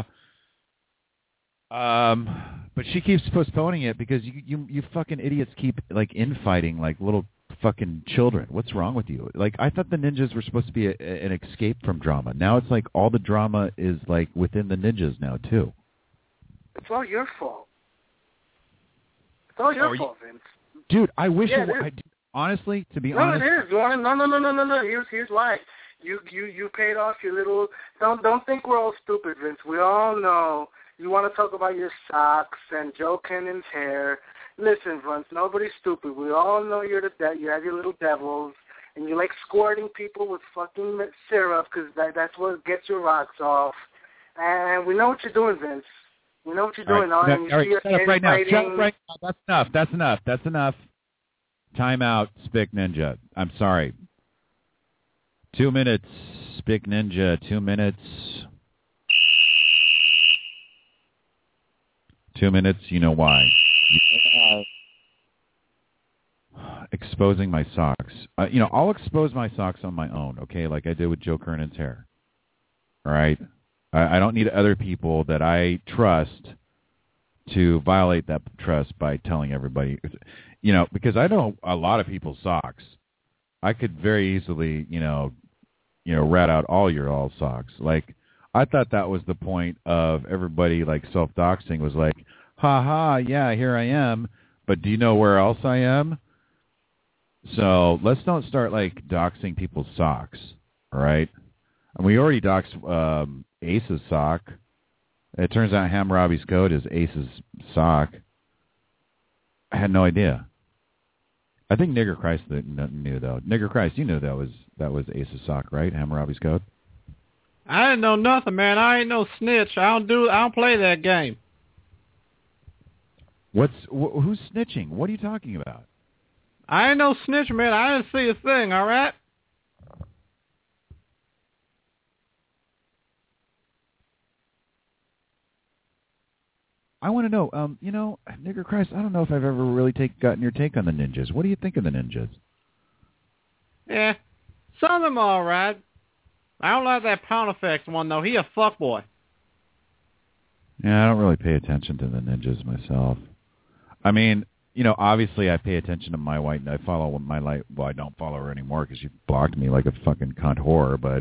Speaker 3: But she keeps postponing it because you fucking idiots keep like infighting like little fucking children. What's wrong with you? Like, I thought the ninjas were supposed to be an escape from drama. Now it's like all the drama is like within the ninjas now too.
Speaker 12: It's all your fault. It's all your fault, Vince.
Speaker 3: Dude, I wish it were. Honestly, to be honest.
Speaker 12: No, it is. No. Here's why. You paid off your little. Don't think we're all stupid, Vince. We all know. You want to talk about your socks and Joe Kennon's hair. Listen, Vince, nobody's stupid. We all know you have your little devils, and you like squirting people with fucking syrup because that's what gets your rocks off. And we know what you're doing, Vince. We know what you're doing.
Speaker 3: All right, shut up right now. Shut up right now. That's enough. Time out, Spick Ninja. I'm sorry. 2 minutes, Spick Ninja. 2 minutes. 2 minutes, you know why. Exposing my socks. I'll expose my socks on my own, okay, like I did with Joe Kernan's hair. All right? I don't need other people that I trust to violate that trust by telling everybody, because I know a lot of people's socks. I could very easily, rat out all your all socks. Like, I thought that was the point of everybody, like, self-doxing was like, ha ha, yeah, here I am, but do you know where else I am? So let's don't start, like, doxing people's socks, all right? And we already doxed Ace's sock. It turns out Hammurabi's Code is Ace's sock. I had no idea. I think Nigger Christ knew, though. Nigger Christ, you knew that was Ace's sock, right? Hammurabi's Code.
Speaker 7: I didn't know nothing, man. I ain't no snitch. I don't play that game.
Speaker 3: Who's snitching? What are you talking about?
Speaker 7: I ain't no snitch, man. I didn't see a thing. All right.
Speaker 3: I want to know, Nigger Christ, I don't know if I've ever really gotten your take on the ninjas. What do you think of the ninjas?
Speaker 7: Yeah, some of them are all right. I don't like that Pound Effects one, though. He a fuckboy.
Speaker 3: Yeah, I don't really pay attention to the ninjas myself. I mean, obviously I pay attention to My White, I follow My Light. Well, I don't follow her anymore because she blocked me like a fucking cunt whore, but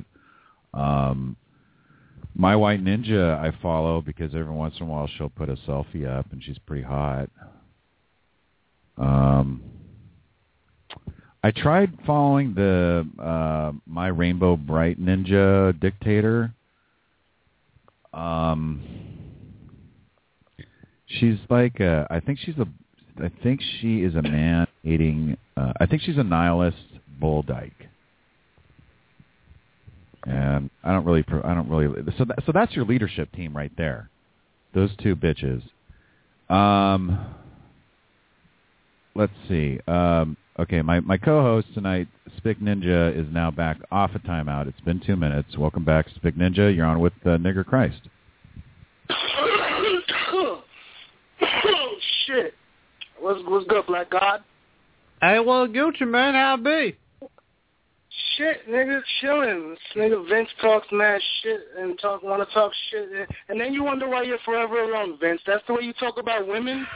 Speaker 3: My White Ninja I follow because every once in a while she'll put a selfie up and she's pretty hot. I tried following the My Rainbow Bright Ninja Dictator. She's like I think she is a man-hating. I think she's a nihilist bull dyke. And I don't really. So that's your leadership team right there. Those two bitches. Let's see. Okay, my co-host tonight, Spick Ninja, is now back off a timeout. It's been 2 minutes. Welcome back, Spick Ninja. You're on with Nigger Christ.
Speaker 12: Oh, shit. What's good, Black God?
Speaker 7: Hey, well, Gucci, man, how be?
Speaker 12: Shit, nigga, chilling. This nigga Vince talks mad shit and want to talk shit, and then you wonder why you're forever alone, Vince. That's the way you talk about women?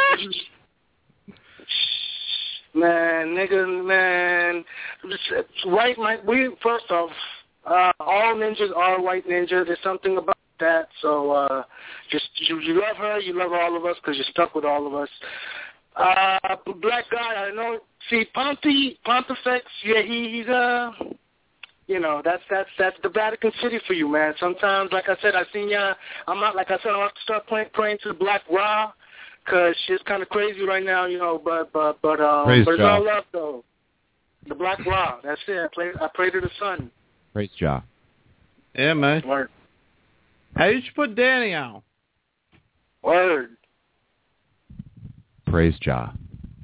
Speaker 12: Man, nigga, man. White, first off, all ninjas are white ninjas. There's something about that. So just you love her, you love all of us because you're stuck with all of us. Black guy, I know. See, Pontifex, yeah, he's that's the Vatican City for you, man. Sometimes, like I said, I seen ya. I'm not, like I said, I have to start praying to the Black Ra, cause shit's kind of crazy right now, But it's all love though. The Black Ra, that's it. I pray to the sun.
Speaker 3: Praise Jah.
Speaker 7: Yeah, man.
Speaker 12: Word.
Speaker 7: Hey, you should put Danny on.
Speaker 12: Word.
Speaker 3: Praise Jah.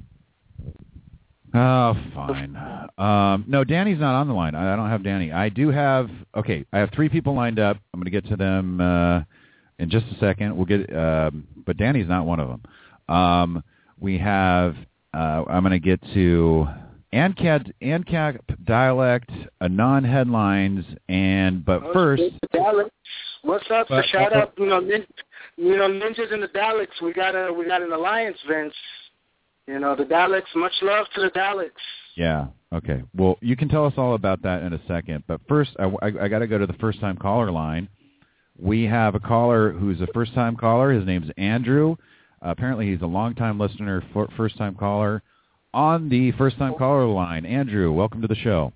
Speaker 3: Oh, fine. No, Danny's not on the line. I don't have Danny. I do have. Okay, I have 3 people lined up. I'm going to get to them in just a second. We'll get, but Danny's not one of them. We have. I'm going to get to ANCAP dialect, non-headlines, but first.
Speaker 12: What's up? Shout out, ninjas in the Daleks. We got an alliance, Vince. The Daleks. Much love to the Daleks.
Speaker 3: Yeah. Okay. Well, you can tell us all about that in a second. But first, I got to go to the first-time caller line. We have a caller who's a first-time caller. His name's Andrew. Apparently, he's a long-time listener, first-time caller. On the first-time caller line, Andrew, welcome to the show.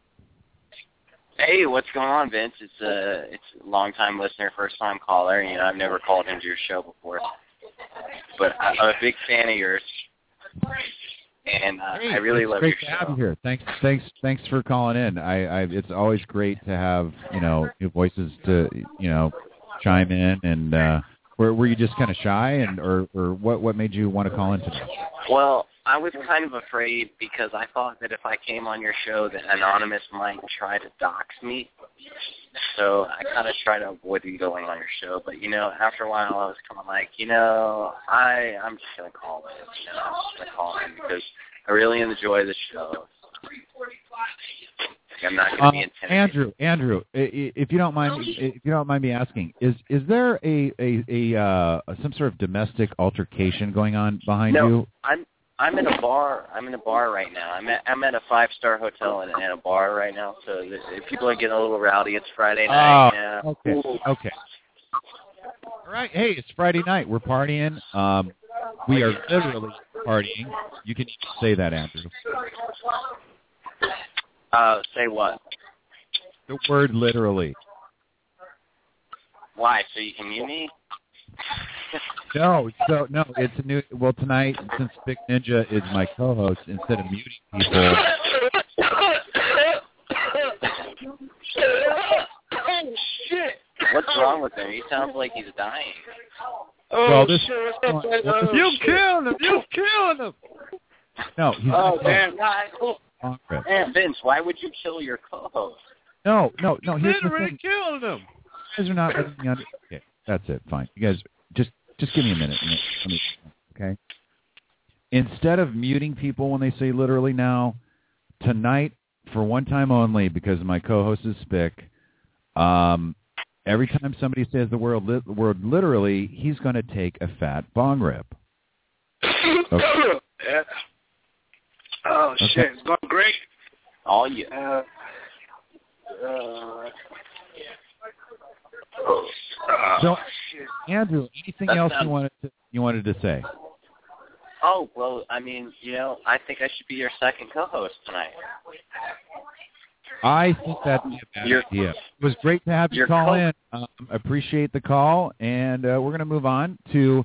Speaker 13: Hey, what's going on, Vince? It's a long-time listener, first-time caller. I've never called into your show before, but I'm a big fan of yours, and I really love your show.
Speaker 3: It's great to have you here. Thanks for calling in. It's always great to have new voices to chime in. And were you just kind of shy, or what made you want to call in today?
Speaker 13: Well, I was kind of afraid because I thought that if I came on your show that Anonymous might try to dox me. So I kind of try to avoid you going on your show. But, after a while I was kind of like, I'm just going to call in. I'm just going to call in because I really enjoy the show. I'm not going to be intimidated.
Speaker 3: Andrew, if you don't mind me asking, is there a some sort of domestic altercation going on behind you?
Speaker 13: No, I'm in a bar. I'm in a bar right now. I'm at a 5-star hotel and in a bar right now. So people are getting a little rowdy. It's Friday night.
Speaker 3: Okay. All right. Hey, it's Friday night. We're partying. We are literally partying. You can say that, Andrew.
Speaker 13: Say what?
Speaker 3: The word literally.
Speaker 13: Why? So you can mute me?
Speaker 3: No, it's a new. Well, tonight, since Big Ninja is my co-host, instead of muting people.
Speaker 12: Oh shit!
Speaker 13: What's wrong with him? He sounds like he's dying.
Speaker 3: Well, this.
Speaker 7: You killed him! You killed him!
Speaker 3: No, he's
Speaker 12: Oh
Speaker 3: not
Speaker 12: damn!
Speaker 3: Congress.
Speaker 13: Man, Vince, why would you kill your co-host?
Speaker 3: No. Here's the
Speaker 7: Literally
Speaker 3: thing.
Speaker 7: killed him.
Speaker 3: You guys are not letting me on. Okay, that's it. Fine. You guys, just give me a minute. Okay. Instead of muting people when they say literally now, tonight, for one time only, because my co-host is Spick, every time somebody says the word literally, he's going to take a fat bong rip. Okay.
Speaker 12: Yeah. Oh shit! It's going great.
Speaker 13: All you.
Speaker 3: So, Andrew, anything else you wanted to say?
Speaker 13: Oh, well, I mean, I think I should be your second co-host tonight.
Speaker 3: I think that'd be a bad idea. It was great to have you call in. Appreciate the call, and we're going to move on to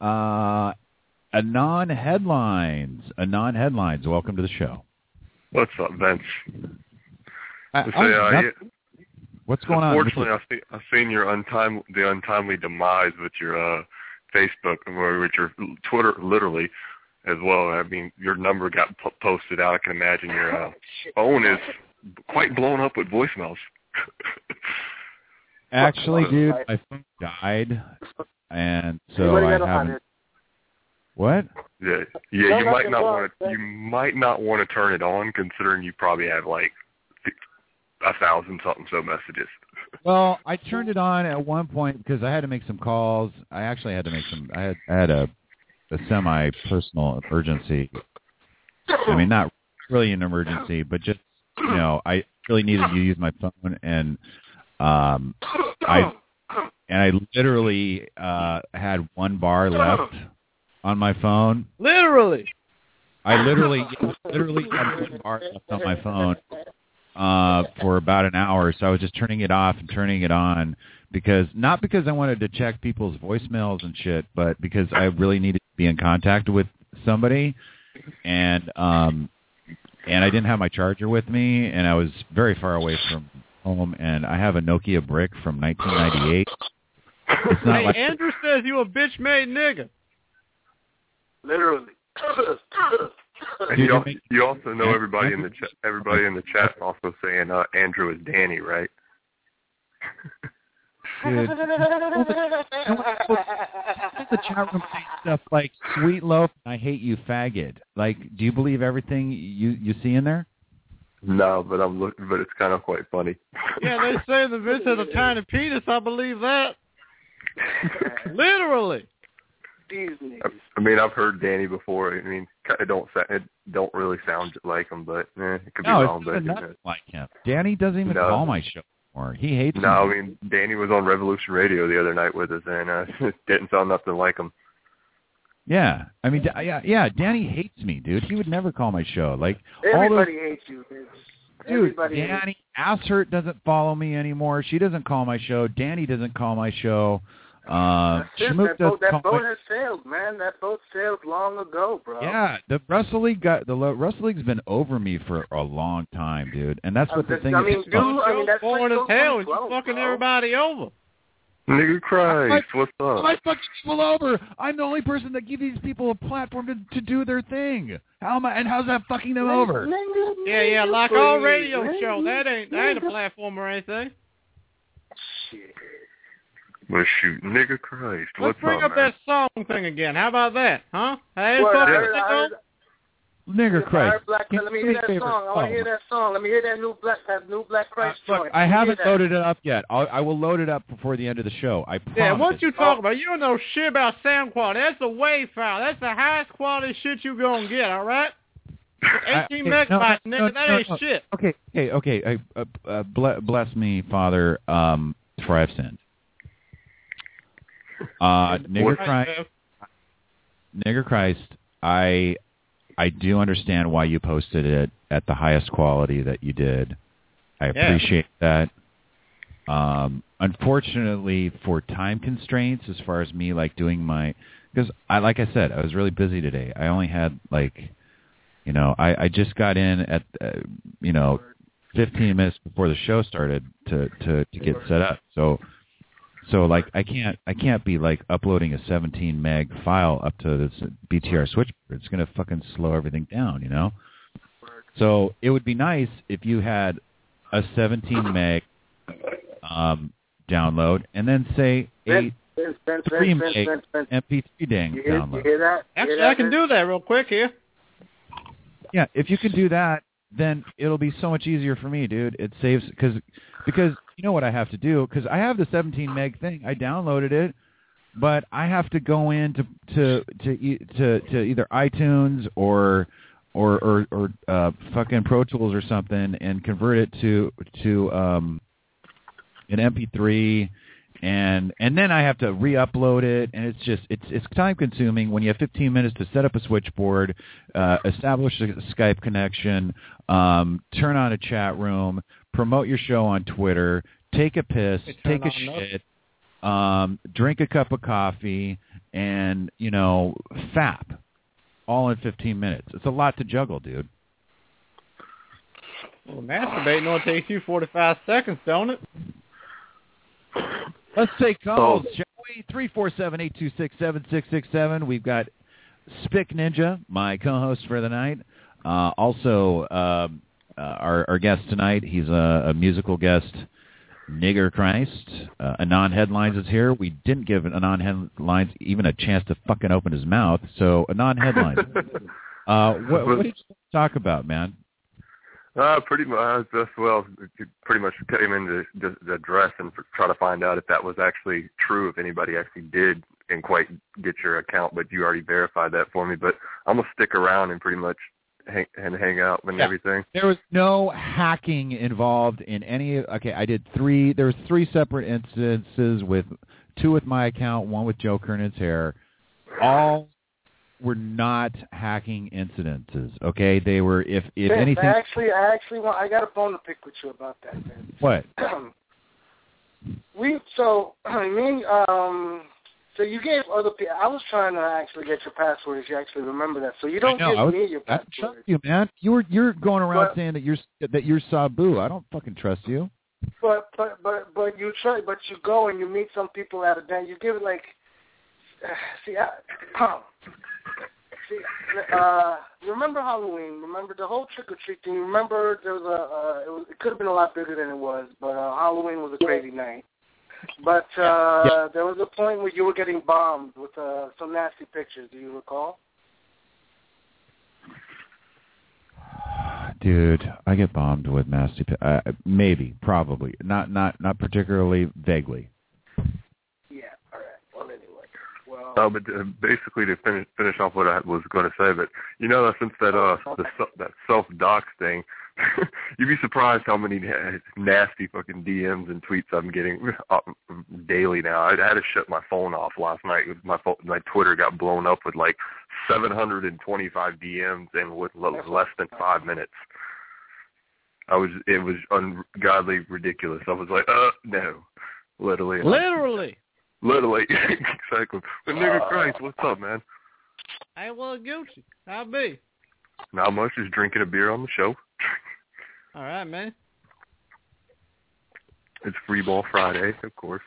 Speaker 3: Anon Headlines. Anon Headlines, welcome to the show.
Speaker 14: What's up, Vince?
Speaker 3: What's going on?
Speaker 14: Unfortunately, I've seen your untimely demise with your Facebook or with your Twitter, literally, as well. I mean, your number got posted out. I can imagine your phone is quite blown up with voicemails.
Speaker 3: Actually, dude, my phone died, and so I haven't. What?
Speaker 14: Yeah. You might not want to turn it on, considering you probably have like 1,000 something messages.
Speaker 3: Well, I turned it on at one point because I had to make some calls. I actually had to make some. I had a semi-personal emergency. I mean, not really an emergency, but just I really needed to use my phone, and I literally had one bar left on my phone.
Speaker 7: Literally.
Speaker 3: I literally had one bar left on my phone for about an hour, so I was just turning it off and turning it on not because I wanted to check people's voicemails and shit, but because I really needed to be in contact with somebody, and I didn't have my charger with me, and I was very far away from home, and I have a Nokia brick from 1998. It's not like
Speaker 7: Andrew says you a bitch-made nigga.
Speaker 12: Literally.
Speaker 14: You also know everybody in the chat. Everybody in the chat also saying Andrew is Danny, right?
Speaker 3: Dude. The chat room saying stuff like "Sweet Loaf, I hate you, faggot." Like, do you believe everything you see in there?
Speaker 14: No, but I'm looking. But it's kind of quite funny.
Speaker 7: Yeah, they say the Vince has a tiny penis. I believe that. Literally.
Speaker 14: I mean, I've heard Danny before. I mean, it don't really sound like him, but it could be wrong. But
Speaker 3: nothing like him. Danny doesn't even call my show anymore. He hates me.
Speaker 14: No, I mean, Danny was on Revolution Radio the other night with us, and it didn't sound nothing like him.
Speaker 3: Yeah, I mean, yeah. Danny hates me, dude. He would never call my show. Like
Speaker 12: everybody hates you, dude.
Speaker 3: Dude, Danny Asshert doesn't follow me anymore. She doesn't call my show. Danny doesn't call my show.
Speaker 12: That boat has sailed, man. That boat sailed long ago, bro.
Speaker 3: Yeah, the Wrestle League's been over me for a long time, dude. And that's what the thing is.
Speaker 7: That's boring as hell. You fucking everybody over.
Speaker 14: Nigga Christ, what's up?
Speaker 3: Am I fucking people over? I'm the only person that gives these people a platform to do their thing. How's that fucking them over?
Speaker 7: Yeah, like all radio show. That ain't a platform or anything.
Speaker 12: Shit.
Speaker 14: Well, shoot, nigga Christ,
Speaker 7: Let's bring up
Speaker 14: man?
Speaker 7: that song thing again. How about that, huh? Hey,
Speaker 3: Nigger Christ.
Speaker 12: Let me hear that song. I want to hear that song. Let me hear that new Black Christ joint.
Speaker 3: I haven't loaded it up yet. I will load it up before the end of the show. I promise.
Speaker 7: Yeah, what you talking about? You don't know shit about sound quality. That's a WAV file. That's the highest quality shit you gonna get, all right? 18 megabytes, nigga. That ain't shit.
Speaker 3: Okay. Bless me, Father, for I've sinned. Nigger Christ, I do understand why you posted it at the highest quality that you did. I appreciate that. Unfortunately, for time constraints, as far as me doing because like I said, I was really busy today. I only had I just got in at 15 minutes before the show started to get set up. So I can't be uploading a 17 meg file up to this BTR switchboard. It's gonna fucking slow everything down, So it would be nice if you had a 17 meg download and then say a 3 meg MP3 download.
Speaker 12: You hear that?
Speaker 7: Actually, I can do that real quick here.
Speaker 3: Yeah, if you can do that, then it'll be so much easier for me, dude. It saves because you know what I have to do, because I have the 17 meg thing. I downloaded it, but I have to go in to either iTunes or fucking Pro Tools or something and convert it to an MP3, and then I have to re-upload it, and it's time consuming when you have 15 minutes to set up a switchboard, establish a Skype connection, turn on a chat room, promote your show on Twitter, take a piss, take a shit, drink a cup of coffee, and fap, all in 15 minutes. It's a lot to juggle, dude.
Speaker 7: Well, masturbating only takes you 45 seconds, don't it?
Speaker 3: Let's take calls, shall we? 347-826-7667. We've got Spick Ninja, my co-host for the night. Also, our guest tonight, he's a musical guest, Nigger Christ. Anon Headlines is here. We didn't give Anon Headlines even a chance to fucking open his mouth. So, Anon Headlines. What did you talk about, man?
Speaker 14: Pretty much. Pretty much came in to address and try to find out if that was actually true, if anybody actually did and quite get your account, but you already verified that for me. But I'm gonna stick around and pretty much hang out and everything.
Speaker 3: There was no hacking involved in any. Okay, I did three. There was 3 separate instances with 2 with my account, 1 with Joe Kernan's hair. All were not hacking incidences. Okay, they were if anything.
Speaker 12: I got a bone to pick with you about that, man.
Speaker 3: What?
Speaker 12: So you gave other people. I was trying to actually get your password. If you actually remember that, so you don't give me your password.
Speaker 3: I trust you, man. You're going around saying that you're Sabu. I don't fucking trust you.
Speaker 12: But you try. But you go and you meet some people at a dance. You give it remember Halloween? Remember the whole trick or treat thing? Remember there was it could have been a lot bigger than it was, but Halloween was a crazy night. But there was a point where you were getting bombed with some nasty pictures. Do you recall?
Speaker 3: Dude, I get bombed with nasty. Maybe, probably, not particularly, vaguely.
Speaker 12: Yeah. All right. Well, anyway.
Speaker 14: But basically, to finish off what I was going to say, but since that self-dox thing, you'd be surprised how many nasty fucking DMs and tweets I'm getting daily now. I had to shut my phone off last night. My Twitter got blown up with 725 DMs and with less than 5 minutes. It was ungodly ridiculous. I was like, no, literally. Exactly. But Nigger Christ, what's up, man?
Speaker 7: Hey, well, Gucci, how be?
Speaker 14: Not much, just drinking a beer on the show.
Speaker 7: All right, man.
Speaker 14: It's Free Ball Friday, of course.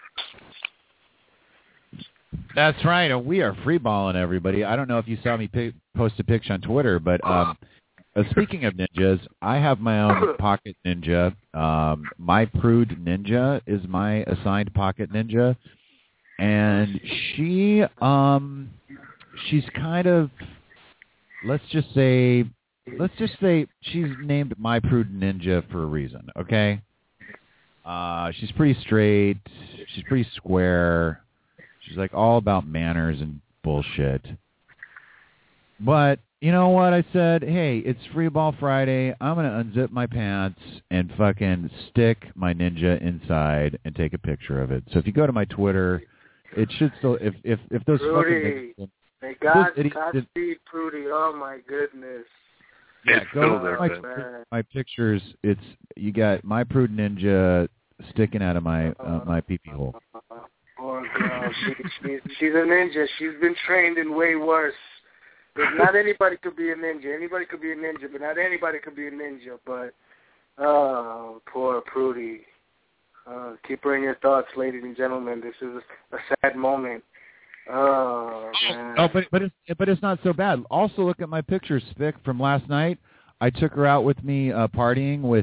Speaker 3: That's right. We are free balling, everybody. I don't know if you saw me post a picture on Twitter, but speaking of ninjas, I have my own pocket ninja. My Prude Ninja is my assigned pocket ninja. And she's kind of, let's just say, let's just say she's named My Prude Ninja for a reason, okay? She's pretty straight. She's pretty square. She's like all about manners and bullshit. But you know what I said? Hey, it's Free Ball Friday. I'm going to unzip my pants and fucking stick my ninja inside and take a picture of it. So if you go to my Twitter, it should still, if those
Speaker 12: Prudy.
Speaker 3: fucking...
Speaker 12: Hey, Godspeed, Prudy. Oh, my goodness.
Speaker 3: Yeah, go to my pictures. You got My Prude Ninja sticking out of my pee-pee hole.
Speaker 12: Poor girl. She's a ninja. She's been trained in way worse. Not anybody could be a ninja. Anybody could be a ninja, but not anybody could be a ninja. But, oh, poor Prudy. Keep her in your thoughts, ladies and gentlemen. This is a sad moment. Oh, man.
Speaker 3: Oh, but it's not so bad. Also, look at my picture, Spick, from last night. I took her out with me partying with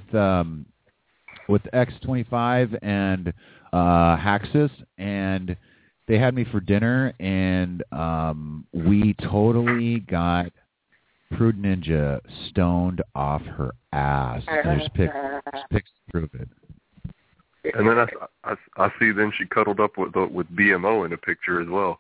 Speaker 3: X25 and Haxis, and they had me for dinner, and we totally got Prude Ninja stoned off her ass. There's pics to prove it.
Speaker 14: And then I see then she cuddled up with BMO in a picture as well.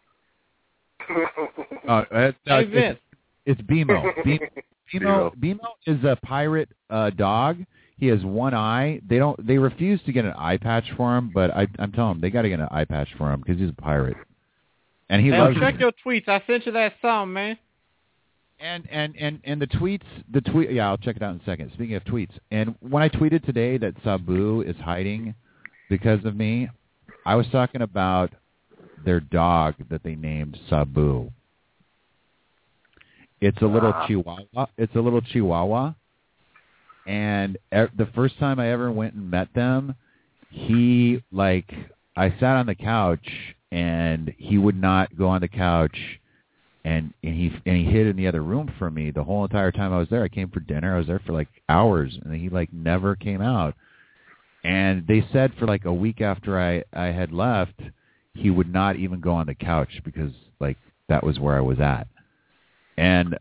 Speaker 3: It's BMO. BMO is a pirate dog. He has one eye. They refuse to get an eye patch for him, but I'm telling them they got to get an eye patch for him because he's a pirate. And he loves
Speaker 7: check your tweets. I sent you that song, man.
Speaker 3: And the tweet. Yeah, I'll check it out in a second. Speaking of tweets, and when I tweeted today that Sabu is hiding because of me, I was talking about their dog that they named Sabu. It's a little Chihuahua. And the first time I ever went and met them, I sat on the couch and he would not go on the couch, and he hid in the other room from me the whole entire time I was there. I came for dinner. I was there for like hours, and he like never came out. And they said for like a week after I had left, he would not even go on the couch because like that was where I was at. And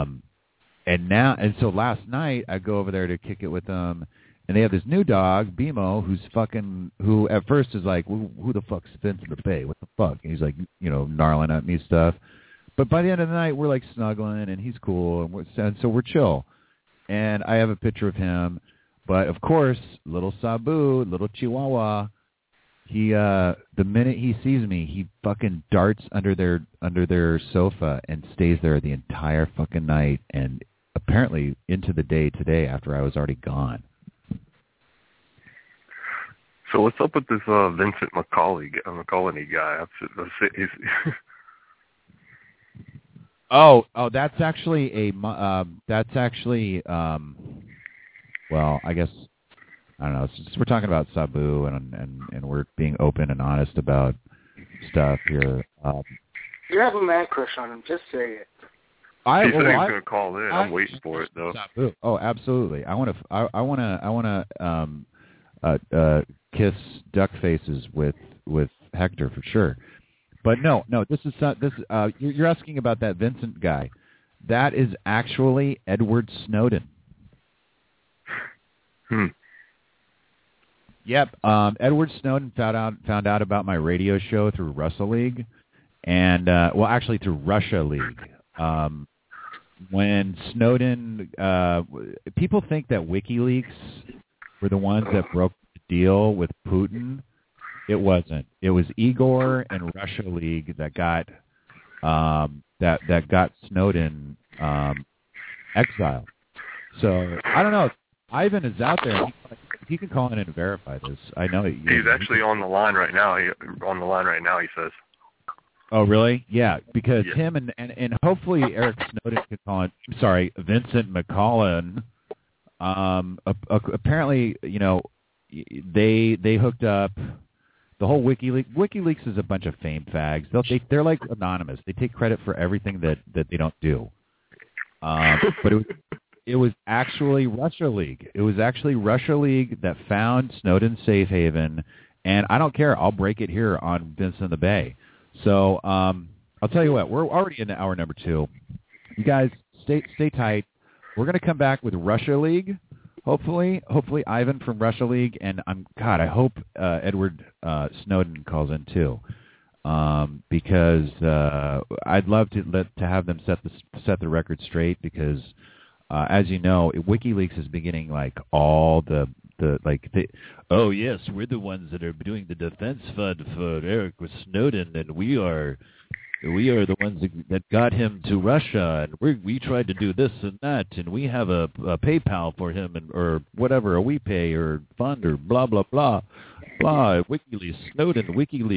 Speaker 3: so last night I go over there to kick it with them, and they have this new dog, BMO, who at first is like, who the fuck's Vince in the Bay? What the fuck? And he's like, gnarling at me stuff. But by the end of the night, we're like snuggling, and he's cool, and so we're chill. And I have a picture of him, but of course, little Sabu, little Chihuahua, he the minute he sees me, he fucking darts under their sofa and stays there the entire fucking night, and apparently into the day today after I was already gone.
Speaker 14: So what's up with this Vincent McCauley guy?
Speaker 3: Oh, that's actually well, I guess I don't know. We're talking about Sabu, and we're being open and honest about stuff here.
Speaker 12: You have a man crush on him. Just say it.
Speaker 14: He said he's going to call in. I'm waiting for it though.
Speaker 3: Sabu. Oh, absolutely. I want to kiss duck faces with Hector for sure. But no. You're asking about that Vincent guy. That is actually Edward Snowden. Yep. Edward Snowden found out about my radio show through Russell League, and actually through Russia League. When Snowden, people think that WikiLeaks were the ones that broke the deal with Putin. It wasn't. It was Igor and Russia League that got that got Snowden exiled. So I don't know. Ivan is out there. He can call in and verify this. I know
Speaker 14: he's actually on the line right now. He says.
Speaker 3: Oh, really? Yeah, because him and hopefully Eric Snowden could call in. I'm sorry, Vincent McCauley. Apparently, they hooked up. The whole WikiLeaks is a bunch of fame fags. They're like anonymous. They take credit for everything that they don't do. But it was actually Russia League. It was actually Russia League that found Snowden's safe haven, and I don't care. I'll break it here on Vince in the Bay. So I'll tell you what. We're already in hour number 2. You guys stay tight. We're going to come back with Russia League. Hopefully Ivan from Russia League, and I hope Edward Snowden calls in too, because I'd love to have them set the record straight. Because as you know, WikiLeaks is beginning like all oh yes, we're the ones that are doing the defense fund for Eric Snowden, and we are the ones that got him to Russia, and we tried to do this and that, and we have a PayPal for him, or whatever, a WePay or fund or blah blah blah blah. WikiLeaks Snowden,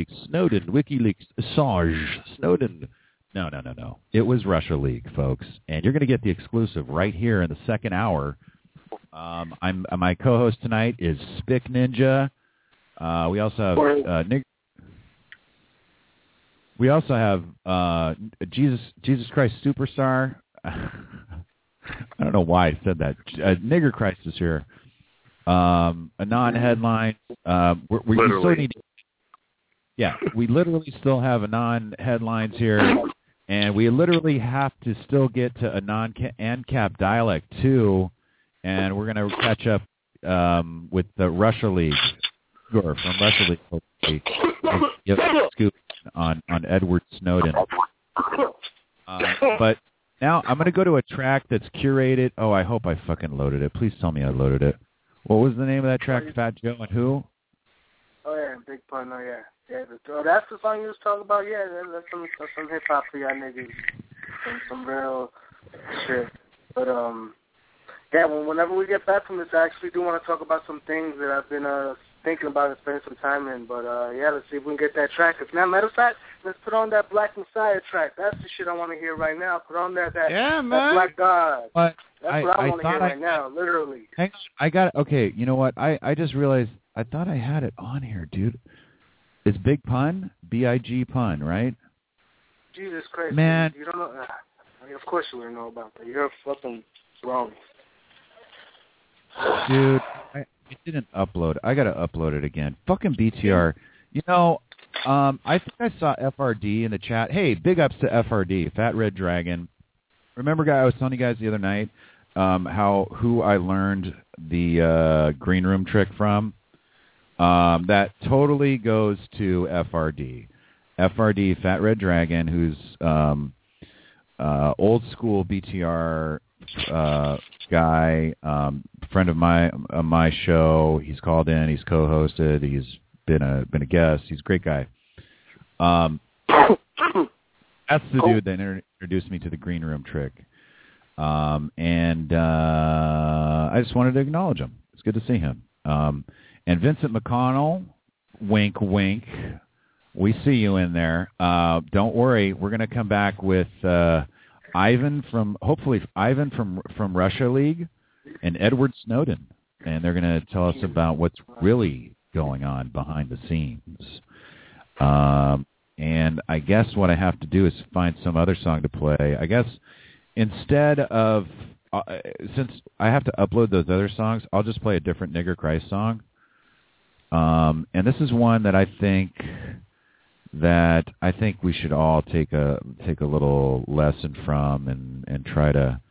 Speaker 3: Assange Snowden. No. It was Russia League, folks, and you're going to get the exclusive right here in the second hour. My co-host tonight is Spick Ninja. We also have Nick. We also have Jesus Christ Superstar. I don't know why I said that. Nigger Christ is here. Anon headlines. We still need. Yeah, we literally still have Anon headlines here, and we literally have to still get to Anon ANCAP dialect too, and we're going to catch up with the Russia League. From Russia League, hopefully. Give a scoop on Edward Snowden. But now I'm going to go to a track that's curated. Oh, I hope I fucking loaded it. Please tell me I loaded it. What was the name of that track, Fat Joe, and who?
Speaker 12: Oh, yeah, Big Pun. Oh, yeah. That's the song you was talking about? Yeah, that's some hip-hop for y'all niggas. Some real shit. But, yeah, whenever we get back from this, I actually do want to talk about some things that I've been thinking about and spending some time in. But, yeah, let's see if we can get that track. If not, matter of fact, let's put on that Black Messiah track. That's the shit I want to hear right now. Put on that Black God.
Speaker 3: But
Speaker 12: that's what I want to hear right now, literally.
Speaker 3: Hang on, I got it. Okay, you know what? I just realized I thought I had it on here, dude. It's Big Pun? B-I-G Pun, right?
Speaker 12: Jesus Christ.
Speaker 3: Man.
Speaker 12: You don't know. Of course you wouldn't know about that. You're fucking wrong.
Speaker 3: Dude, it didn't upload. I got to upload it again. Fucking BTR. You know, I think I saw FRD in the chat. Hey, big ups to FRD, Fat Red Dragon. Remember, guy, I was telling you guys the other night who I learned the green room trick from? That totally goes to FRD. FRD, Fat Red Dragon, who's old school BTR guy, friend of my show. He's called in. He's co-hosted. He's been a guest. He's a great guy. That's the dude that introduced me to the green room trick. And I just wanted to acknowledge him. It's good to see him. And Vincent McConnell, wink, wink. We see you in there. Don't worry. We're going to come back with Ivan from Russia League and Edward Snowden. And they're going to tell us about what's really going on behind the scenes. And I guess what I have to do is find some other song to play. I guess instead of, since I have to upload those other songs, I'll just play a different Nigger Christ song. And this is one that I think we should all take a little lesson from and try to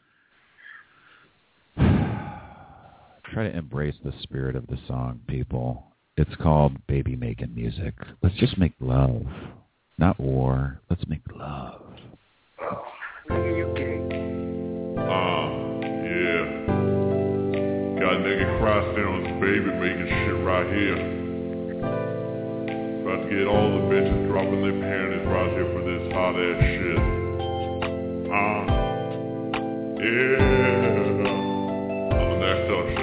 Speaker 3: embrace the spirit of the song, people. It's called Baby Making Music. Let's just make love, not war. Let's make love.
Speaker 12: Oh, you gay.
Speaker 15: Yeah. Got nigga Christ there on his baby making shit right here. About to get all the bitches dropping their panties right here for this hot ass shit. Yeah. On the next section.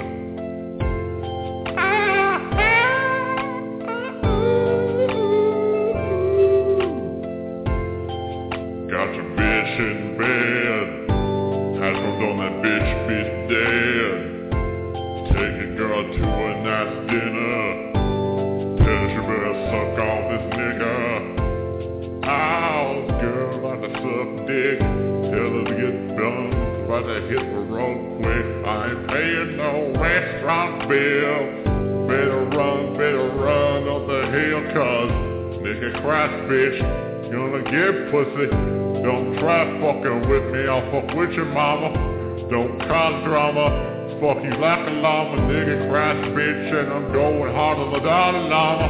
Speaker 15: Got your bitch in bed. Hash on that bitch dead. Take your girl to a nice dinner. Tell she better suck off this nigga. Oh, girl, about to suck dick. Tell her to get done. About to hit the road quick. I ain't paying no restaurant bill. Better run up the hill, cause nigga Christ, bitch, gonna get pussy. Don't try fucking with me, I'll fuck with your mama. Don't cause drama. Fuck you like a llama, nigga, Christ, bitch, and I'm going hard on the Dalai Lama.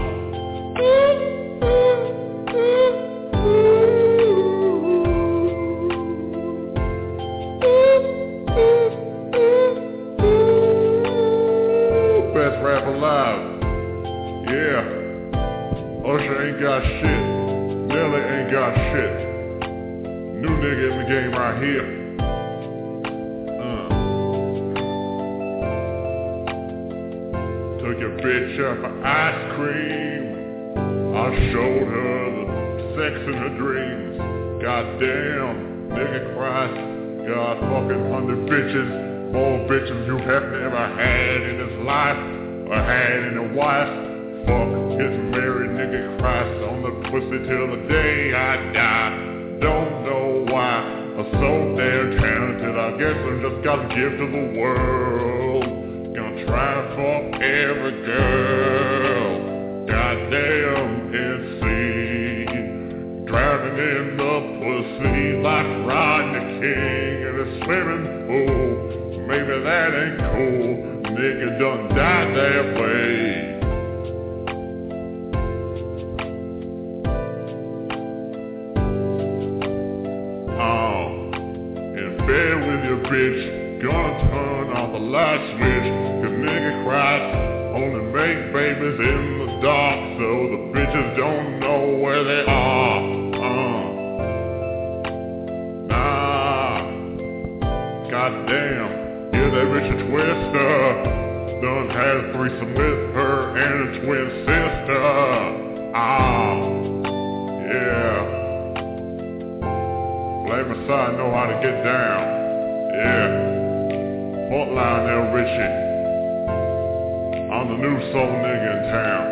Speaker 15: Best rap alive. Yeah. Usher ain't got shit. Nelly ain't got shit. New nigga in the game right here. Took your bitch up for ice cream. I showed her the sex in her dreams. Goddamn, nigga Christ. God fucking 100 bitches. More bitches you have never had in his life. Or had in a wife. Fuck his married nigga Christ on the pussy till the day I die. Don't know why I'm so damn talented. I guess I'm just gotta give to the world. Gonna try to fuck every girl. Goddamn NC. Drowning in the pussy like Rodney King in a swimming pool. So maybe that ain't cool. Nigga done died that way. In bed with your bitch. Gonna turn off the light switch. Cause nigga Christ only make babies in the dark. So the bitches don't know where they are. Nah. Goddamn. Yeah, that Richard Twister done had threesome with her and a twin sister. Yeah. Blame Messiah know how to get down. Yeah. Hotline there, Richie. I'm the new soul nigga in town.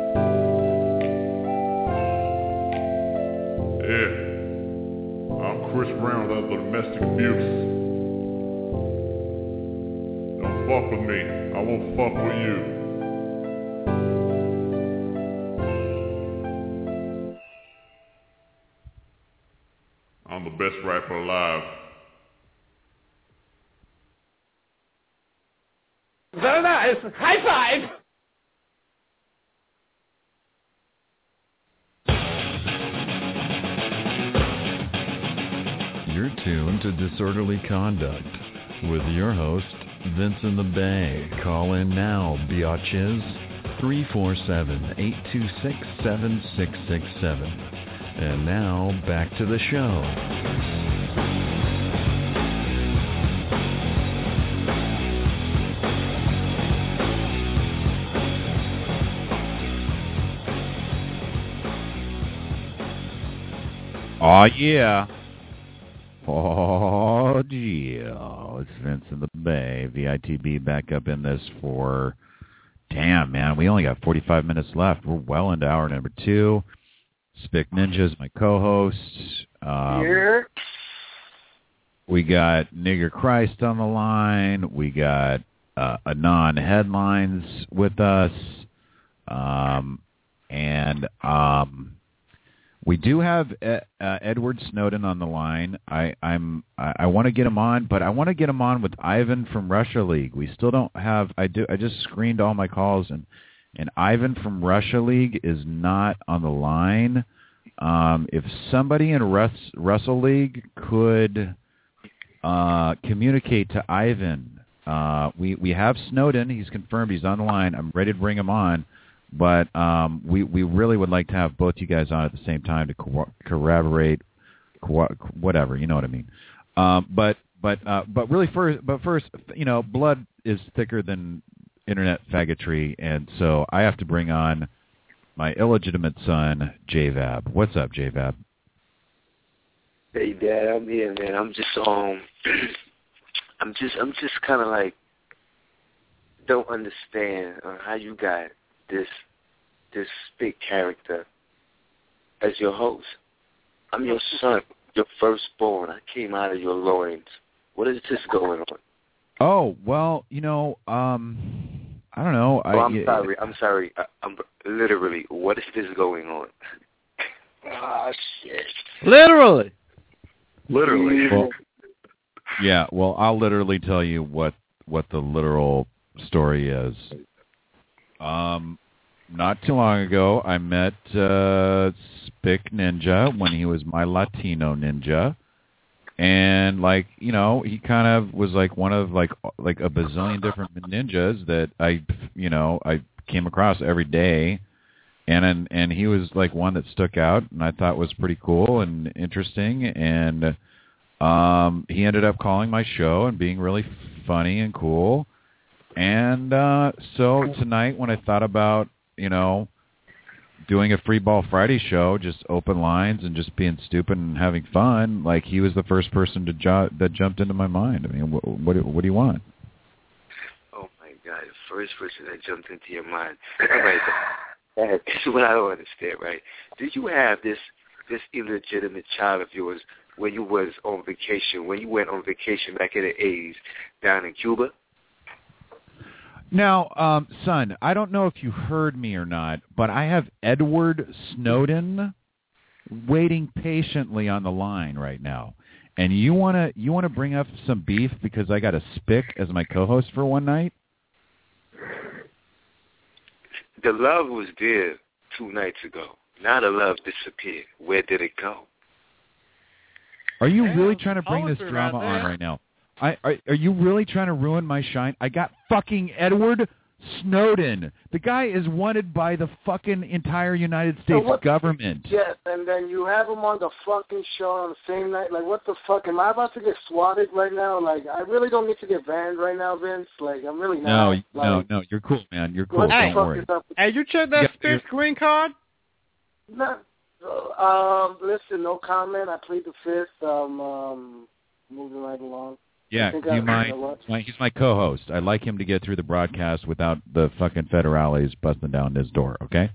Speaker 15: Yeah. I'm Chris Brown, that's the domestic abuse. Don't fuck with me. I won't fuck with you. I'm the best rapper alive.
Speaker 7: Very nice. High five.
Speaker 6: You're tuned to Disorderly Conduct with your host, Vincent the Bay. Call in now, biatches. 347-826-7667. And now, back to the show.
Speaker 3: Oh yeah. Oh yeah. It's Vincent the Bay, VITB, back up in this for, damn man, we only got 45 minutes left. We're well into hour number 2. Spick Ninja is my co-host.
Speaker 12: Here.
Speaker 3: We got Nigger Christ on the line. We got Anon Headlines with us. We do have Edward Snowden on the line. I want to get him on, but I want to get him on with Ivan from Russia League. We still don't have. I just screened all my calls, and Ivan from Russia League is not on the line. If somebody in Russell League could communicate to Ivan, we have Snowden. He's confirmed he's on the line. I'm ready to bring him on. But we really would like to have both you guys on at the same time to corroborate, whatever, you know what I mean. But first, you know, blood is thicker than internet faggotry, and so I have to bring on my illegitimate son, JVab. What's up, JVab?
Speaker 16: Hey, Dad, I'm here, man. I'm just kind of like don't understand how you got this big character as your host. I'm your son, your firstborn. I came out of your loins. What is this going on?
Speaker 3: Oh, well, you know, I don't know.
Speaker 16: I'm sorry. I'm literally, what is this going on?
Speaker 12: Ah, shit.
Speaker 7: Literally.
Speaker 3: Well, Yeah, well, I'll literally tell you what the literal story is. Not too long ago, I met Spick Ninja when he was my Latino ninja. And, like, you know, he kind of was like one of, like a bazillion different ninjas that I came across every day. And he was, like, one that stuck out and I thought was pretty cool and interesting. And he ended up calling my show and being really funny and cool. And so tonight when I thought about, you know, doing a Free Ball Friday show, just open lines and just being stupid and having fun, like, he was the first person that jumped into my mind. I mean, what do you want?
Speaker 16: Oh, my God, the first person that jumped into your mind. All right, this is what I don't understand, right? Did you have this illegitimate child of yours when you was on vacation, when you went on vacation back in the 80s down in Cuba?
Speaker 3: Now, son, I don't know if you heard me or not, but I have Edward Snowden waiting patiently on the line right now. And you wanna bring up some beef because I got a Spick as my co-host for one night?
Speaker 16: The love was there 2 nights ago. Now the love disappeared. Where did it go?
Speaker 3: Are you really trying to bring this drama on right now? Are you really trying to ruin my shine? I got fucking Edward Snowden. The guy is wanted by the fucking entire United States government.
Speaker 12: Yes, and then you have him on the fucking show on the same night. Like, what the fuck? Am I about to get swatted right now? Like, I really don't need to get banned right now, Vince. Like, I'm really not.
Speaker 3: No. You're cool, man. You're cool. Don't worry.
Speaker 7: Hey, you check that Spick's green card?
Speaker 12: No. Listen, no comment. I plead the fifth. Moving right along.
Speaker 3: Yeah, he's my co-host. I'd like him to get through the broadcast without the fucking federales busting down his door, okay?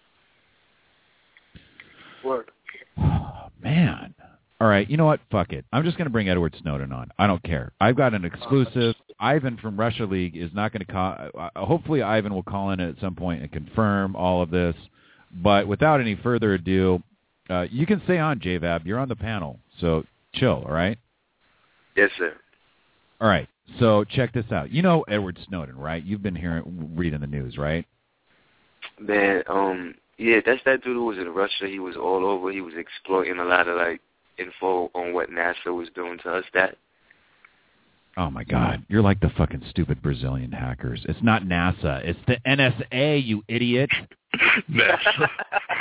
Speaker 12: Word.
Speaker 3: Oh, man. All right, you know what? Fuck it. I'm just going to bring Edward Snowden on. I don't care. I've got an exclusive. Ivan from Russia League is not going to call. Hopefully Ivan will call in at some point and confirm all of this. But without any further ado, you can stay on, JVAB. You're on the panel, so chill, all right?
Speaker 16: Yes, sir.
Speaker 3: All right, so check this out. You know Edward Snowden, right? You've been reading the news, right?
Speaker 16: Man, yeah, that's that dude who was in Russia. He was all over. He was exploiting a lot of, like, info on what NASA was doing to us.
Speaker 3: Oh, my God. You're like the fucking stupid Brazilian hackers. It's not NASA. It's the NSA, you idiot.
Speaker 16: NASA.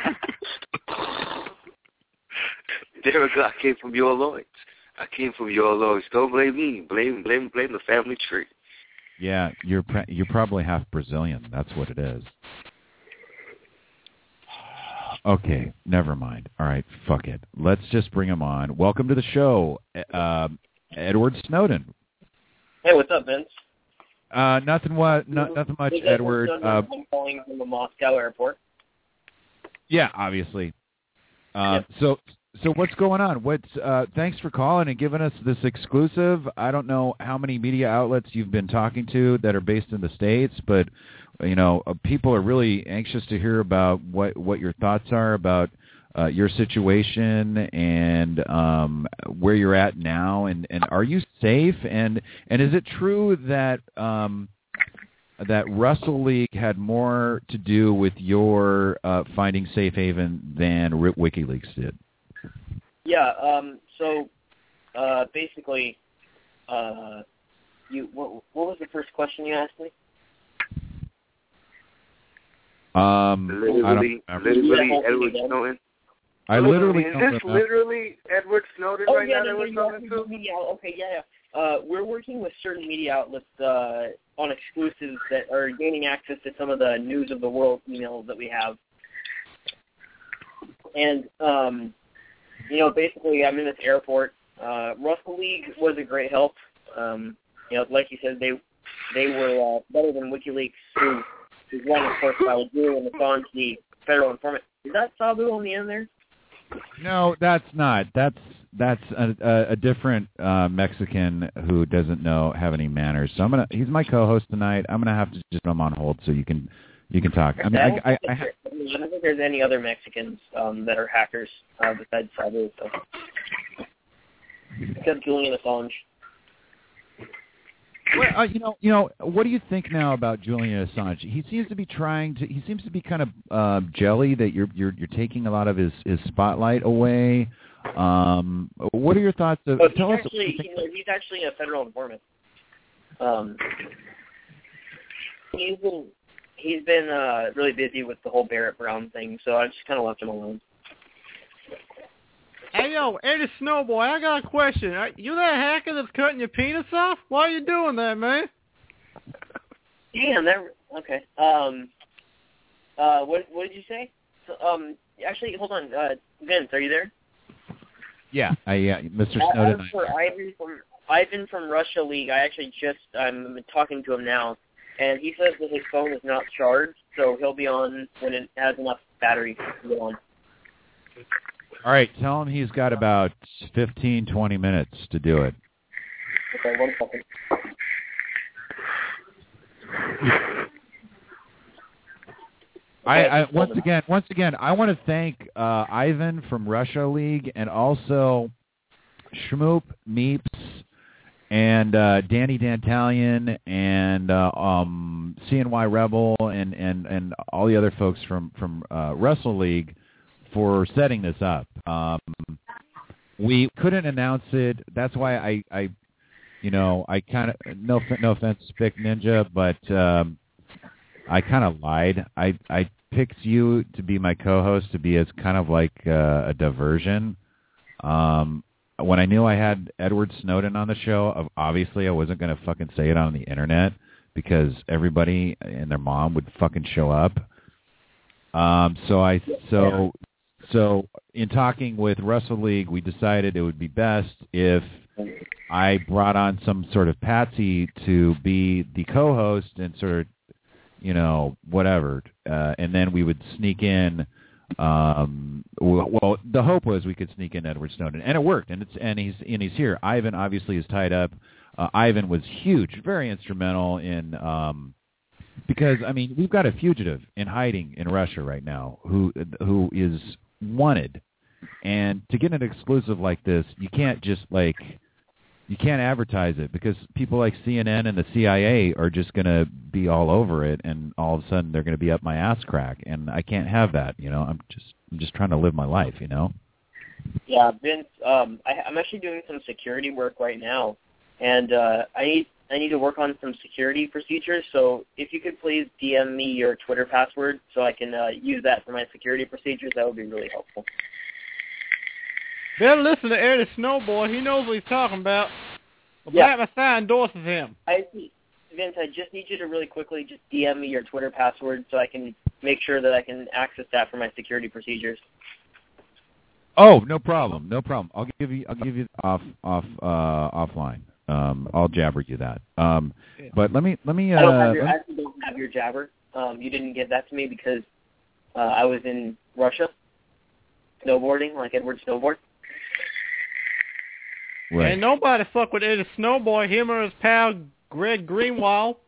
Speaker 16: There we go. I came from your loins. Don't blame me. Blame the family tree.
Speaker 3: Yeah, you're probably half Brazilian. That's what it is. Okay, never mind. All right, fuck it. Let's just bring him on. Welcome to the show, Edward Snowden.
Speaker 17: Hey, what's up, Vince?
Speaker 3: Nothing much, Edward.
Speaker 17: I'm calling from the Moscow airport.
Speaker 3: Yeah, obviously. So what's going on? Thanks for calling and giving us this exclusive. I don't know how many media outlets you've been talking to that are based in the States, but you know, people are really anxious to hear about what your thoughts are about your situation and where you're at now, and are you safe? And is it true that that Russell League had more to do with your finding safe haven than WikiLeaks did?
Speaker 17: Yeah. So basically, what was the first question you asked me?
Speaker 16: Literally, Edward Snowden.
Speaker 12: Is this literally Edward Snowden right now that we're talking to?
Speaker 17: Okay, yeah. We're working with certain media outlets on exclusives that are gaining access to some of the news of the world emails that we have. And, you know, basically I'm in this airport. Russell League was a great help. You know, like you said, they were better than WikiLeaks, who is run, of course, by Julian Assange, the federal informant. Is that Sabu on the end there?
Speaker 3: No, that's not. That's a different Mexican who doesn't have any manners. So he's my co-host tonight. I'm gonna have to just put him on hold so you can talk. I mean, I
Speaker 17: don't think there's any other Mexicans that are hackers besides Sabu. So. Except Julian Assange.
Speaker 3: Well, what do you think now about Julian Assange? He seems to be he seems to be kind of jelly that you're taking a lot of his spotlight away. What are your thoughts?
Speaker 17: He's actually a federal informant. He's been really busy with the whole Barrett Brown thing, so I just kind of left him alone.
Speaker 7: Hey, yo, Eddie Snowboy, I got a question. You that hacker that's cutting your penis off? Why are you doing that, man?
Speaker 17: Damn, okay. What did you say? So, actually, hold on. Vince, are you there?
Speaker 3: Yeah, Mr. Snowden.
Speaker 17: For Ivan from Russia League, I'm talking to him now, and he says that his phone is not charged, so he'll be on when it has enough battery to go on.
Speaker 3: All right, tell him he's got about 15, 20 minutes to do it.
Speaker 17: Okay, 1 second.
Speaker 3: Once again, I want to thank Ivan from Russia League and also Schmoop, Meeps, and Danny Dantalian and CNY Rebel and all the other folks from Wrestle League for setting this up. We couldn't announce it. That's why I kind of no offense, Spick Ninja, but I kind of lied. I picked you to be my co-host to be as kind of like a diversion. When I knew I had Edward Snowden on the show, obviously I wasn't going to fucking say it on the internet because everybody and their mom would fucking show up. So in talking with Wrestle League, we decided it would be best if I brought on some sort of patsy to be the co-host and sort of, whatever, and then we would sneak in. Well, the hope was we could sneak in Edward Snowden, and it worked. And he's here. Ivan obviously is tied up. Ivan was huge, very instrumental in. Because we've got a fugitive in hiding in Russia right now who is wanted, and to get an exclusive like this, you can't just you can't advertise it because people like CNN and the CIA are just going to be all over it, and all of a sudden they're going to be up my ass crack, and I can't have that. I'm just trying to live my life.
Speaker 17: Yeah, Vince. I'm actually doing some security work right now, and I need to work on some security procedures, so if you could please DM me your Twitter password so I can use that for my security procedures, that would be really helpful.
Speaker 7: Better listen to Eddie Snowboy. He knows what he's talking about. Black Messiah endorses him.
Speaker 17: Vince, I just need you to really quickly just DM me your Twitter password so I can make sure that I can access that for my security procedures.
Speaker 3: Oh, no problem. I'll give you offline. I'll jabber you that. But let me.
Speaker 17: I actually don't have your jabber. You didn't give that to me because I was in Russia snowboarding, like Edward Snowboard.
Speaker 3: Right.
Speaker 7: Ain't nobody fuck with Eddie Snowboy. Him or his pal Greg Greenwald.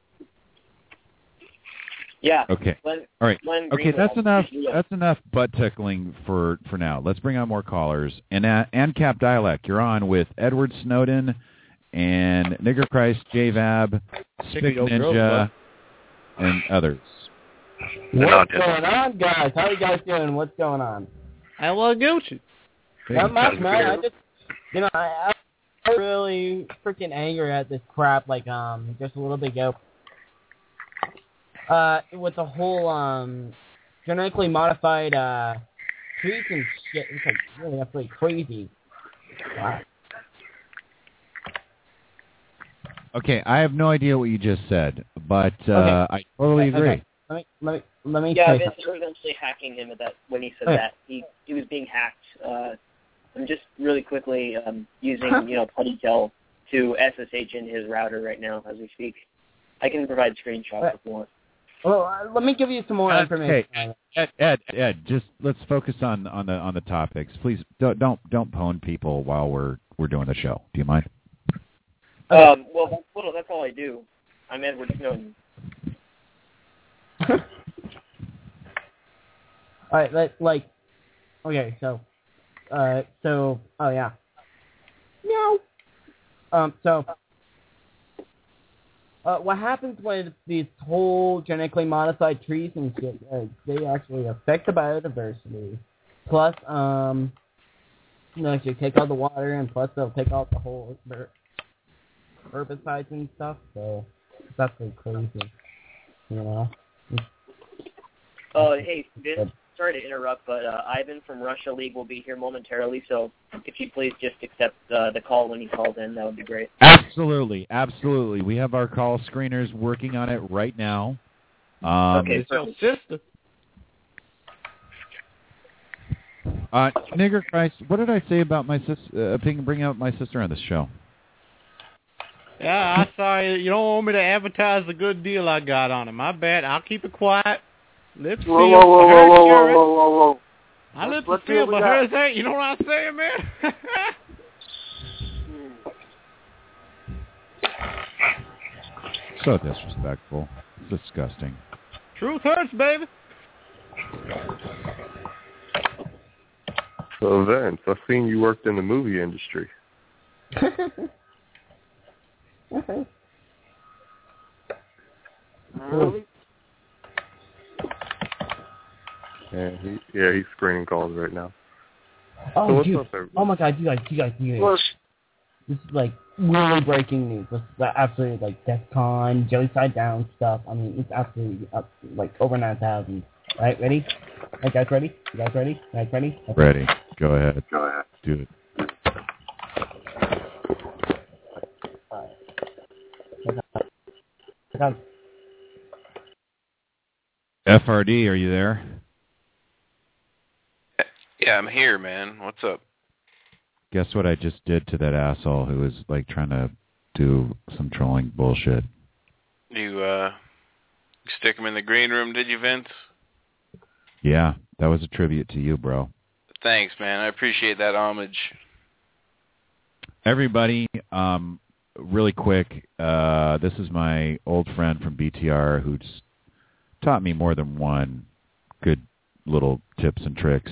Speaker 17: Yeah.
Speaker 3: Okay. All right. Okay, that's enough. That's enough butt tickling for now. Let's bring on more callers. And ANCAP Dialect, you're on with Edward Snowden and Nigger Christ, J-Vab, Spick Ninja, and others.
Speaker 18: What's going on, guys? How are you guys doing? What's going on?
Speaker 7: Hello, Gucci.
Speaker 18: Not much, man. I just, I'm really freaking angry at this crap, just a little bit ago. With the whole, genetically modified, trees and shit. It's, really absolutely crazy. Wow.
Speaker 3: Okay, I have no idea what you just said, but I totally agree.
Speaker 18: Okay. Let me
Speaker 17: yeah,
Speaker 18: say
Speaker 17: Vince, you were actually hacking him when he said that. He was being hacked. I'm just really quickly using Putty Gel to SSH in his router right now as we speak. I can provide screenshots if you want.
Speaker 18: Well, let me give you some more information.
Speaker 3: Okay, Ed, just let's focus on the topics, please. Don't pwn people while we're doing the show. Do you mind?
Speaker 17: Well, that's all I do. I'm Edward Snowden.
Speaker 18: All right, okay, so, oh yeah. No. So, what happens when these whole genetically modified trees and shit, they actually affect the biodiversity. Plus, if you take out the water, and plus they'll take out the whole herbicides and stuff, so it's absolutely crazy,
Speaker 17: Hey, Vince, sorry to interrupt, but Ivan from Russia League will be here momentarily, so if you please just accept the call when he calls in, that would be great.
Speaker 3: Absolutely. We have our call screeners working on it right now.
Speaker 17: Okay,
Speaker 7: it's your sister.
Speaker 3: Nigger Christ, what did I say about my sister? Bringing out my sister on this show?
Speaker 7: Yeah, I'm sorry. You don't want me to advertise the good deal I got on it. My bad. I'll keep it quiet. Lip seal.
Speaker 12: Whoa.
Speaker 7: I lip seal, but hers ain't. You know what I'm saying, man?
Speaker 3: So disrespectful. It's disgusting.
Speaker 7: Truth hurts, baby.
Speaker 14: So, Vince, I've seen you worked in the movie industry.
Speaker 18: Okay.
Speaker 12: Really?
Speaker 14: He's screening calls right now.
Speaker 18: Oh,
Speaker 14: so what's
Speaker 18: dude.
Speaker 14: up there?
Speaker 18: Oh, my God, you guys. This is, really breaking news. This is absolutely, DEFCON, Jellyside Down stuff. I mean, it's absolutely, over 9,000. All right, ready? You guys ready? Okay.
Speaker 3: Ready. Go ahead. Do it. FRD, are you there?
Speaker 19: Yeah, I'm here, man. What's up?
Speaker 3: Guess what I just did to that asshole who was trying to do some trolling bullshit.
Speaker 19: You stick him in the green room, did you, Vince?
Speaker 3: Yeah, that was a tribute to you, bro.
Speaker 19: Thanks, man. I appreciate that homage.
Speaker 3: Everybody, really quick, this is my old friend from BTR who's taught me more than one good little tips and tricks,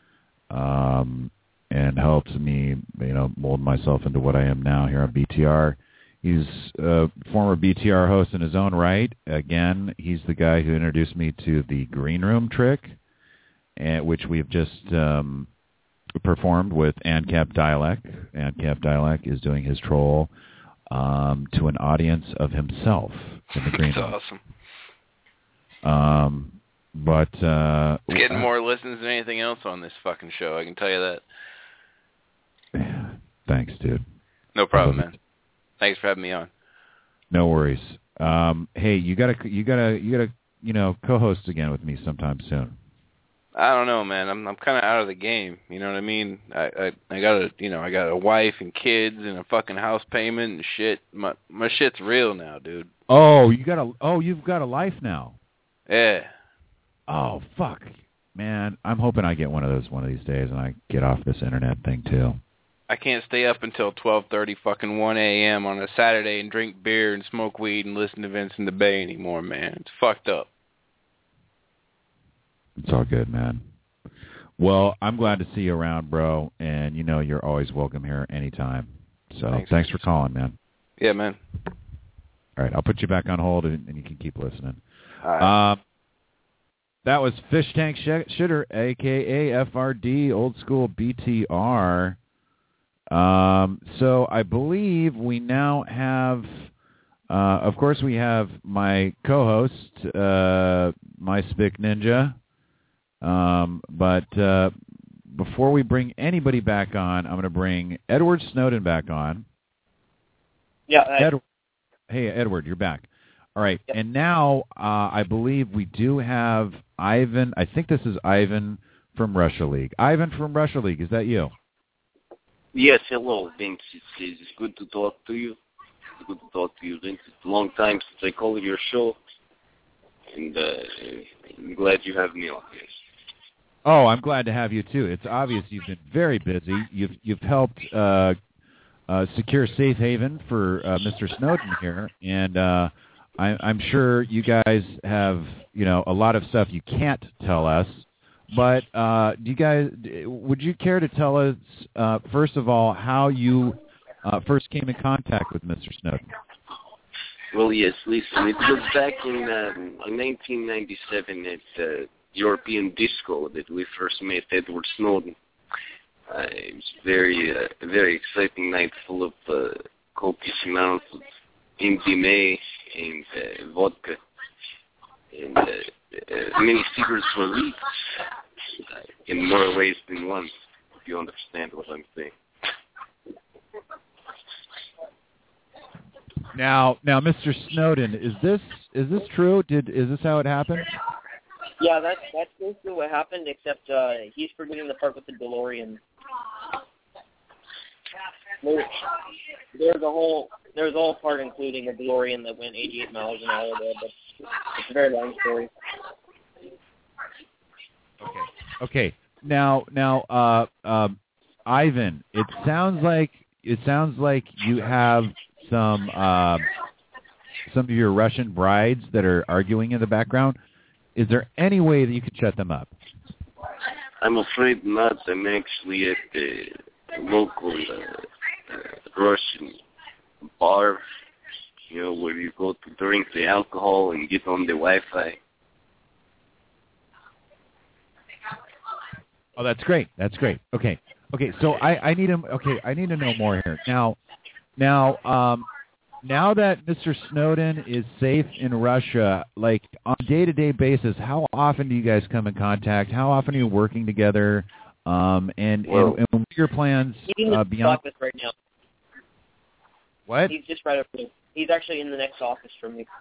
Speaker 3: and helped me, mold myself into what I am now here on BTR. He's a former BTR host in his own right. Again, he's the guy who introduced me to the green room trick, which we've just performed with ANCAP Dialect. ANCAP Dialect is doing his troll to an audience of himself in the green room.
Speaker 19: That's awesome.
Speaker 3: But
Speaker 19: it's getting more listens than anything else on this fucking show, I can tell you that.
Speaker 3: Thanks, dude.
Speaker 19: No problem, man. Thanks for having me on.
Speaker 3: No worries. Hey, you gotta co-host again with me sometime soon.
Speaker 19: I don't know, man. I'm kind of out of the game. You know what I mean? I got a wife and kids and a fucking house payment and shit. My shit's real now, dude.
Speaker 3: Oh, you've got a life now.
Speaker 19: Yeah.
Speaker 3: Oh, fuck. Man, I'm hoping I get one of these days and I get off this internet thing too.
Speaker 19: I can't stay up until 12:30 fucking 1 a.m. on a Saturday and drink beer and smoke weed and listen to Vince in the Bay anymore, man. It's fucked up.
Speaker 3: It's all good, man. Well, I'm glad to see you around, bro, and you're always welcome here anytime. So thanks for calling, man.
Speaker 19: Yeah, man.
Speaker 3: All right, I'll put you back on hold, and you can keep listening.
Speaker 19: All right.
Speaker 3: That was Fish Tank Shitter, a.k.a. FRD, old school BTR. So I believe we now have, of course, we have my co-host, my Spick Ninja. But before we bring anybody back on, I'm going to bring Edward Snowden back on.
Speaker 17: Yeah.
Speaker 3: Hey, Edward, you're back. All right. Yep. And now I believe we do have Ivan. I think this is Ivan from Russia League. Ivan from Russia League, is that you?
Speaker 20: Yes, hello, Vince. It's good to talk to you. It's good to talk to you, Vince. It's a long time since I called your show, and I'm glad you have me on here.
Speaker 3: Oh, I'm glad to have you too. It's obvious you've been very busy. You've helped secure safe haven for Mr. Snowden here, and I'm sure you guys have a lot of stuff you can't tell us. But would you care to tell us, first of all, how you first came in contact with Mr. Snowden?
Speaker 20: Well, yes, listen, it was back in 1997 at European Disco that we first met Edward Snowden. It was a very exciting night full of copious amounts of MDMA and vodka. And many secrets were leaked in more ways than one, if you understand what I'm saying.
Speaker 3: Now, Mr. Snowden, is this true? Is this how it happened?
Speaker 17: Yeah, that's basically what happened. Except he's forgetting the part with the DeLorean. There's a whole part including a DeLorean that went 88 miles an hour there, but it's a very long story.
Speaker 3: Okay. Now, Ivan, it sounds like you have some of your Russian brides that are arguing in the background. Is there any way that you could shut them up?
Speaker 20: I'm afraid not. I'm actually at the local Russian bar, where you go to drink the alcohol and get on the Wi-Fi.
Speaker 3: Oh, that's great. Okay. So I need him. Okay, I need to know more here. Now that Mr. Snowden is safe in Russia, like on a day-to-day basis, how often do you guys come in contact? How often are you working together? And what are your plans beyond?
Speaker 17: Office right now.
Speaker 3: What?
Speaker 17: He's just right over there. He's actually in the next office from me.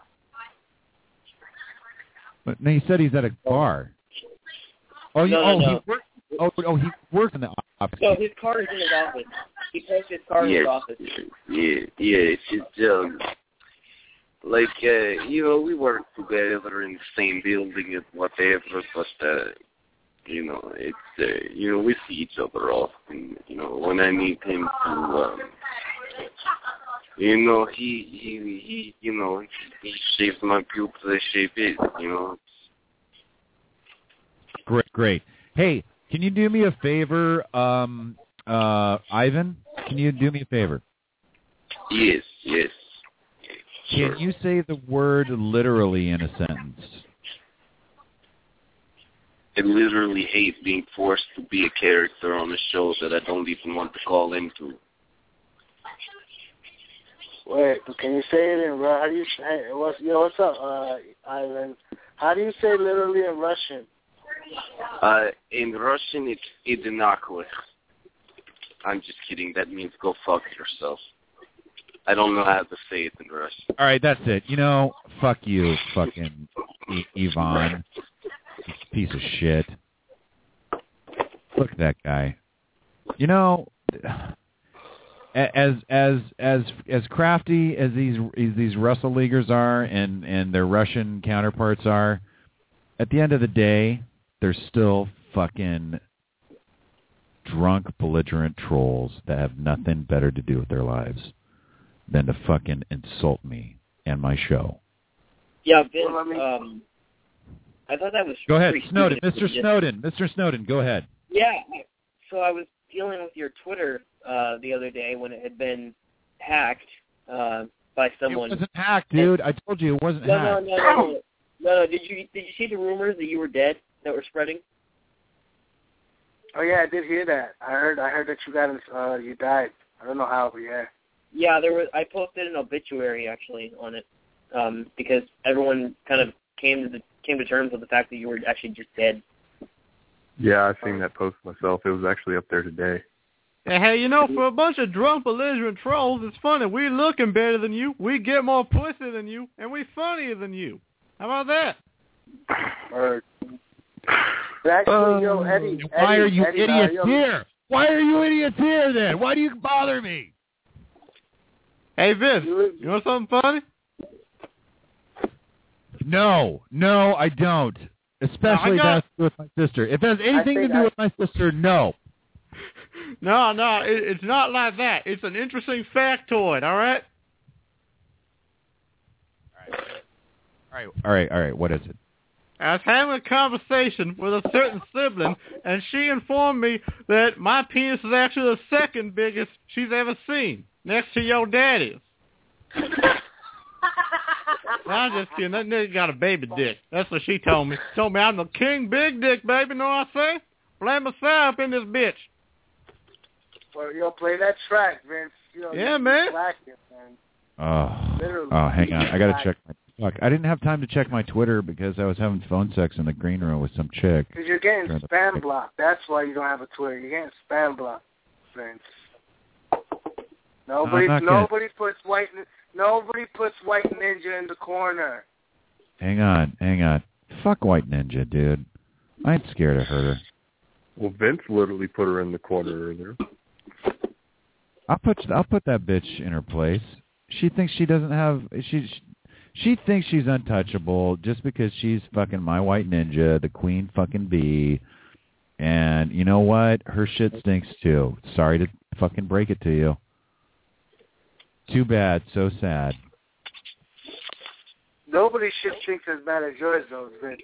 Speaker 3: But no, he said he's at a bar. Oh,
Speaker 17: No.
Speaker 3: He works in the office.
Speaker 17: No, his car is in his office. He parks his car in his office.
Speaker 20: Yeah. It's just we work together in the same building and whatever, but we see each other often. When I need him to, he shaves my pubes, I shave it.
Speaker 3: Great. Hey, can you do me a favor, Ivan? Can you do me a favor?
Speaker 20: Yes.
Speaker 3: Can you say the word literally in a sentence?
Speaker 20: I literally hate being forced to be a character on a show that I don't even want to call into.
Speaker 12: Wait, can you say it in Russian? How do you say what's up, Ivan? How do you say literally in Russian?
Speaker 20: In Russian, it's idinaklich. I'm just kidding. That means go fuck yourself. I don't know how to say it in Russian.
Speaker 3: All right, that's it. Fuck you, fucking Ivan. Piece of shit. Look at that guy. As crafty as these Russell Leaguers are and their Russian counterparts are, at the end of the day, they're still fucking drunk, belligerent trolls that have nothing better to do with their lives than to fucking insult me and my show.
Speaker 17: Yeah, Vince, I thought that was...
Speaker 3: Go ahead, Snowden. Mr. Snowden, go ahead.
Speaker 17: Yeah, so I was dealing with your Twitter the other day when it had been hacked by someone.
Speaker 3: It wasn't hacked, dude. I told you it wasn't hacked.
Speaker 17: No. Did you see the rumors that you were dead that were spreading?
Speaker 12: Oh yeah, I did hear that. I heard that you died. I don't know how, but yeah.
Speaker 17: Yeah, I posted an obituary actually on it because everyone kind of came to terms with the fact that you were actually just dead.
Speaker 14: Yeah, I've seen that post myself. It was actually up there today.
Speaker 7: Hey, for a bunch of drunk, belligerent trolls, it's funny. We looking better than you, we get more pussy than you, and we funnier than you. How about that?
Speaker 12: Actually, Eddie.
Speaker 3: Why are you idiots here? Why are you idiots here then? Why do you bother me?
Speaker 7: Hey, Vince, you want something funny?
Speaker 3: No, I don't. Especially if it has to do with my sister. If it has anything to do with my sister, no.
Speaker 7: No, it's not like that. It's an interesting factoid, all right?
Speaker 3: All right. What is it?
Speaker 7: I was having a conversation with a certain sibling, and she informed me that my penis is actually the second biggest she's ever seen, next to your daddy's. I'm just kidding. That nigga got a baby dick. That's what she told me. She told me I'm the king big dick, baby. Know what I say? Blame myself in this bitch.
Speaker 12: Well, yo, play that track, Vince.
Speaker 7: Yeah, man.
Speaker 3: Hang on. I got to check my... Fuck, I didn't have time to check my Twitter because I was having phone sex in the green room with some chick.
Speaker 12: Because you're getting spam blocked. That's why you don't have a Twitter. You're getting spam blocked, Vince. Nobody puts White Ninja in the corner.
Speaker 3: Hang on. Fuck White Ninja, dude. I ain't scared of her.
Speaker 14: Well, Vince literally put her in the corner earlier.
Speaker 3: I'll put that bitch in her place. She thinks she doesn't have... She thinks she's untouchable just because she's fucking my White Ninja, the queen fucking bee. And you know what? Her shit stinks too. Sorry to fucking break it to you. Too bad. So sad.
Speaker 12: Nobody's shit stinks as bad as yours, though, Vince.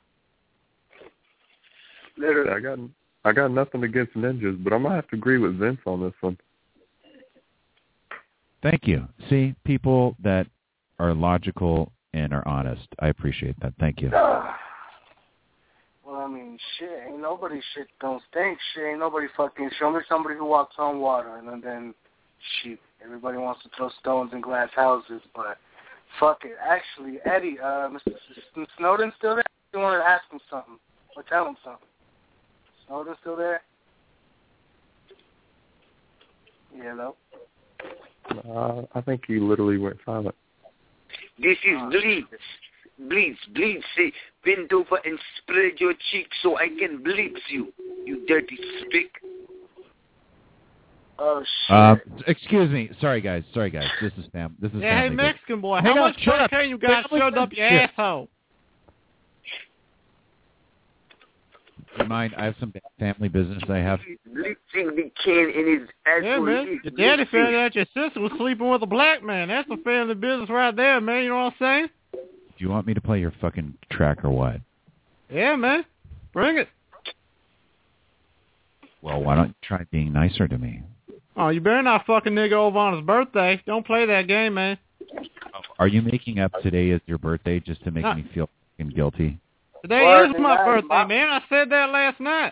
Speaker 12: Literally.
Speaker 14: I got nothing against ninjas, but I'm going to have to agree with Vince on this one.
Speaker 3: Thank you. See, people that are logical and are honest. I appreciate that. Thank you.
Speaker 12: Well, I mean, shit, ain't nobody shit don't stink. Shit, ain't nobody fucking... Show me somebody who walks on water, and then shit, everybody wants to throw stones in glass houses, but fuck it. Actually, Eddie, Mr. Snowden still there? You wanted to ask him something, or tell him something. Snowden still there? Yeah, hello?
Speaker 14: I think he literally went silent.
Speaker 16: This is Bleeds. Say, bend over and spread your cheeks so I can bleeds you, you dirty spick.
Speaker 12: Oh, shit.
Speaker 3: Excuse me. Sorry, guys. This is Sam.
Speaker 7: Yeah, hey, Mexican boy. How much cocaine you got shoved up your asshole?
Speaker 3: Do you mind? I have some family business I have.
Speaker 16: Blitzing the can in his asshole.
Speaker 7: Yeah, man. Your daddy found out your sister was sleeping with a black man. That's a family business right there, man. You know what I'm saying?
Speaker 3: Do you want me to play your fucking track or what?
Speaker 7: Yeah, man. Bring it.
Speaker 3: Well, why don't you try being nicer to me?
Speaker 7: Oh, you better not fucking nigga over on his birthday. Don't play that game, man.
Speaker 3: Are you making up today as your birthday just to make me feel fucking guilty?
Speaker 7: Today is my birthday, man. I said that last night.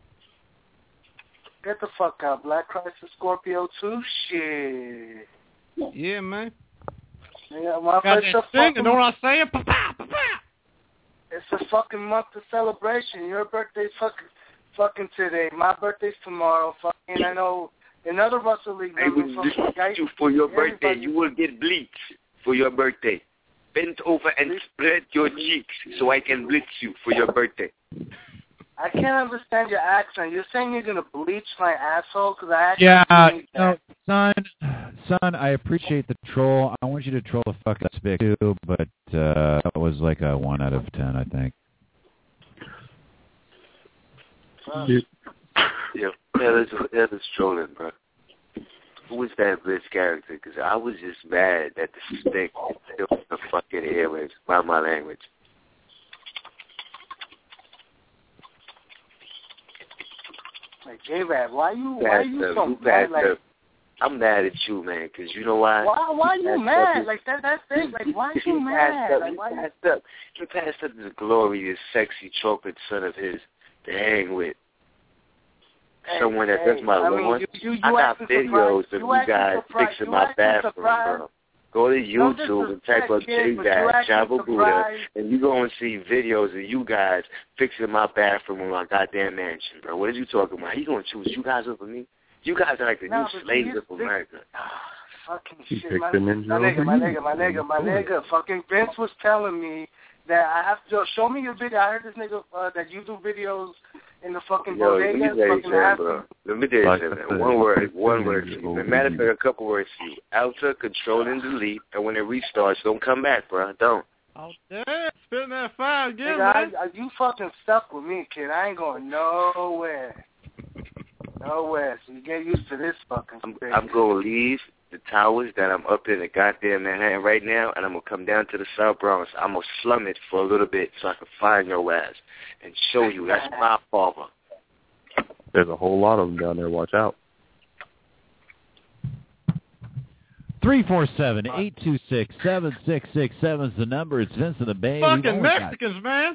Speaker 12: Get the fuck out. Black Christ and Scorpio too? Shit.
Speaker 7: Yeah, man.
Speaker 12: Yeah, my
Speaker 7: got that thing, you know what I'm saying?
Speaker 12: It's a fucking month of celebration. Your birthday's fucking today. My birthday's tomorrow. Fucking, I know another Russell League member
Speaker 16: you for your birthday. You will get bleached for your birthday. Bend over and spread your cheeks so I can blitz you for your birthday.
Speaker 12: I can't understand your accent. You're saying you're gonna bleach my asshole because I actually
Speaker 3: no, son, I appreciate the troll. I want you to troll the fuck out of Spick too, but that was like a 1 out of 10, I think.
Speaker 16: That's trolling, bro. Who is that Blitz character? Because I was just mad that the Spick killed the fucking airwaves by my language.
Speaker 12: Like, J-Rab, why you so mad? Like,
Speaker 16: I'm mad at you, man, because you know why?
Speaker 12: Why you mad? Like, that's thing. Like, why you mad?
Speaker 16: He passed up the glorious, sexy chocolate son of his to hang with. Someone that does my lawn. I got videos of you guys fixing my bathroom, bro. Go to YouTube and type up J-Rab, Jabba Buddha, and you go and see videos of you guys fixing my bathroom in my goddamn mansion, bro. What are you talking about? He gonna choose you guys over me? You guys are like the new slaves of America.
Speaker 12: Fucking shit, my nigga. Fucking Vince was telling me that I have to show me your video. I heard this nigga that you do videos in the fucking bodega.
Speaker 16: Let me tell you something. One word to you. Matter of fact, a couple words to you. Alter, control, and delete, and when it restarts, don't come back, bro. Don't.
Speaker 7: Oh, damn. Spitting that fire again,
Speaker 12: man. You fucking stuck with me, kid. I ain't going nowhere. Nowhere. So you get used to this fucking thing.
Speaker 16: I'm going to leave the towers that I'm up in the goddamn Manhattan right now, and I'm going to come down to the South Bronx. I'm going to slum it for a little bit so I can find your ass and show you that's my father.
Speaker 14: There's a whole lot of them down there. Watch out.
Speaker 3: 347-826-7667 is the number. It's Vince in the Bay.
Speaker 7: Fucking Mexicans, man.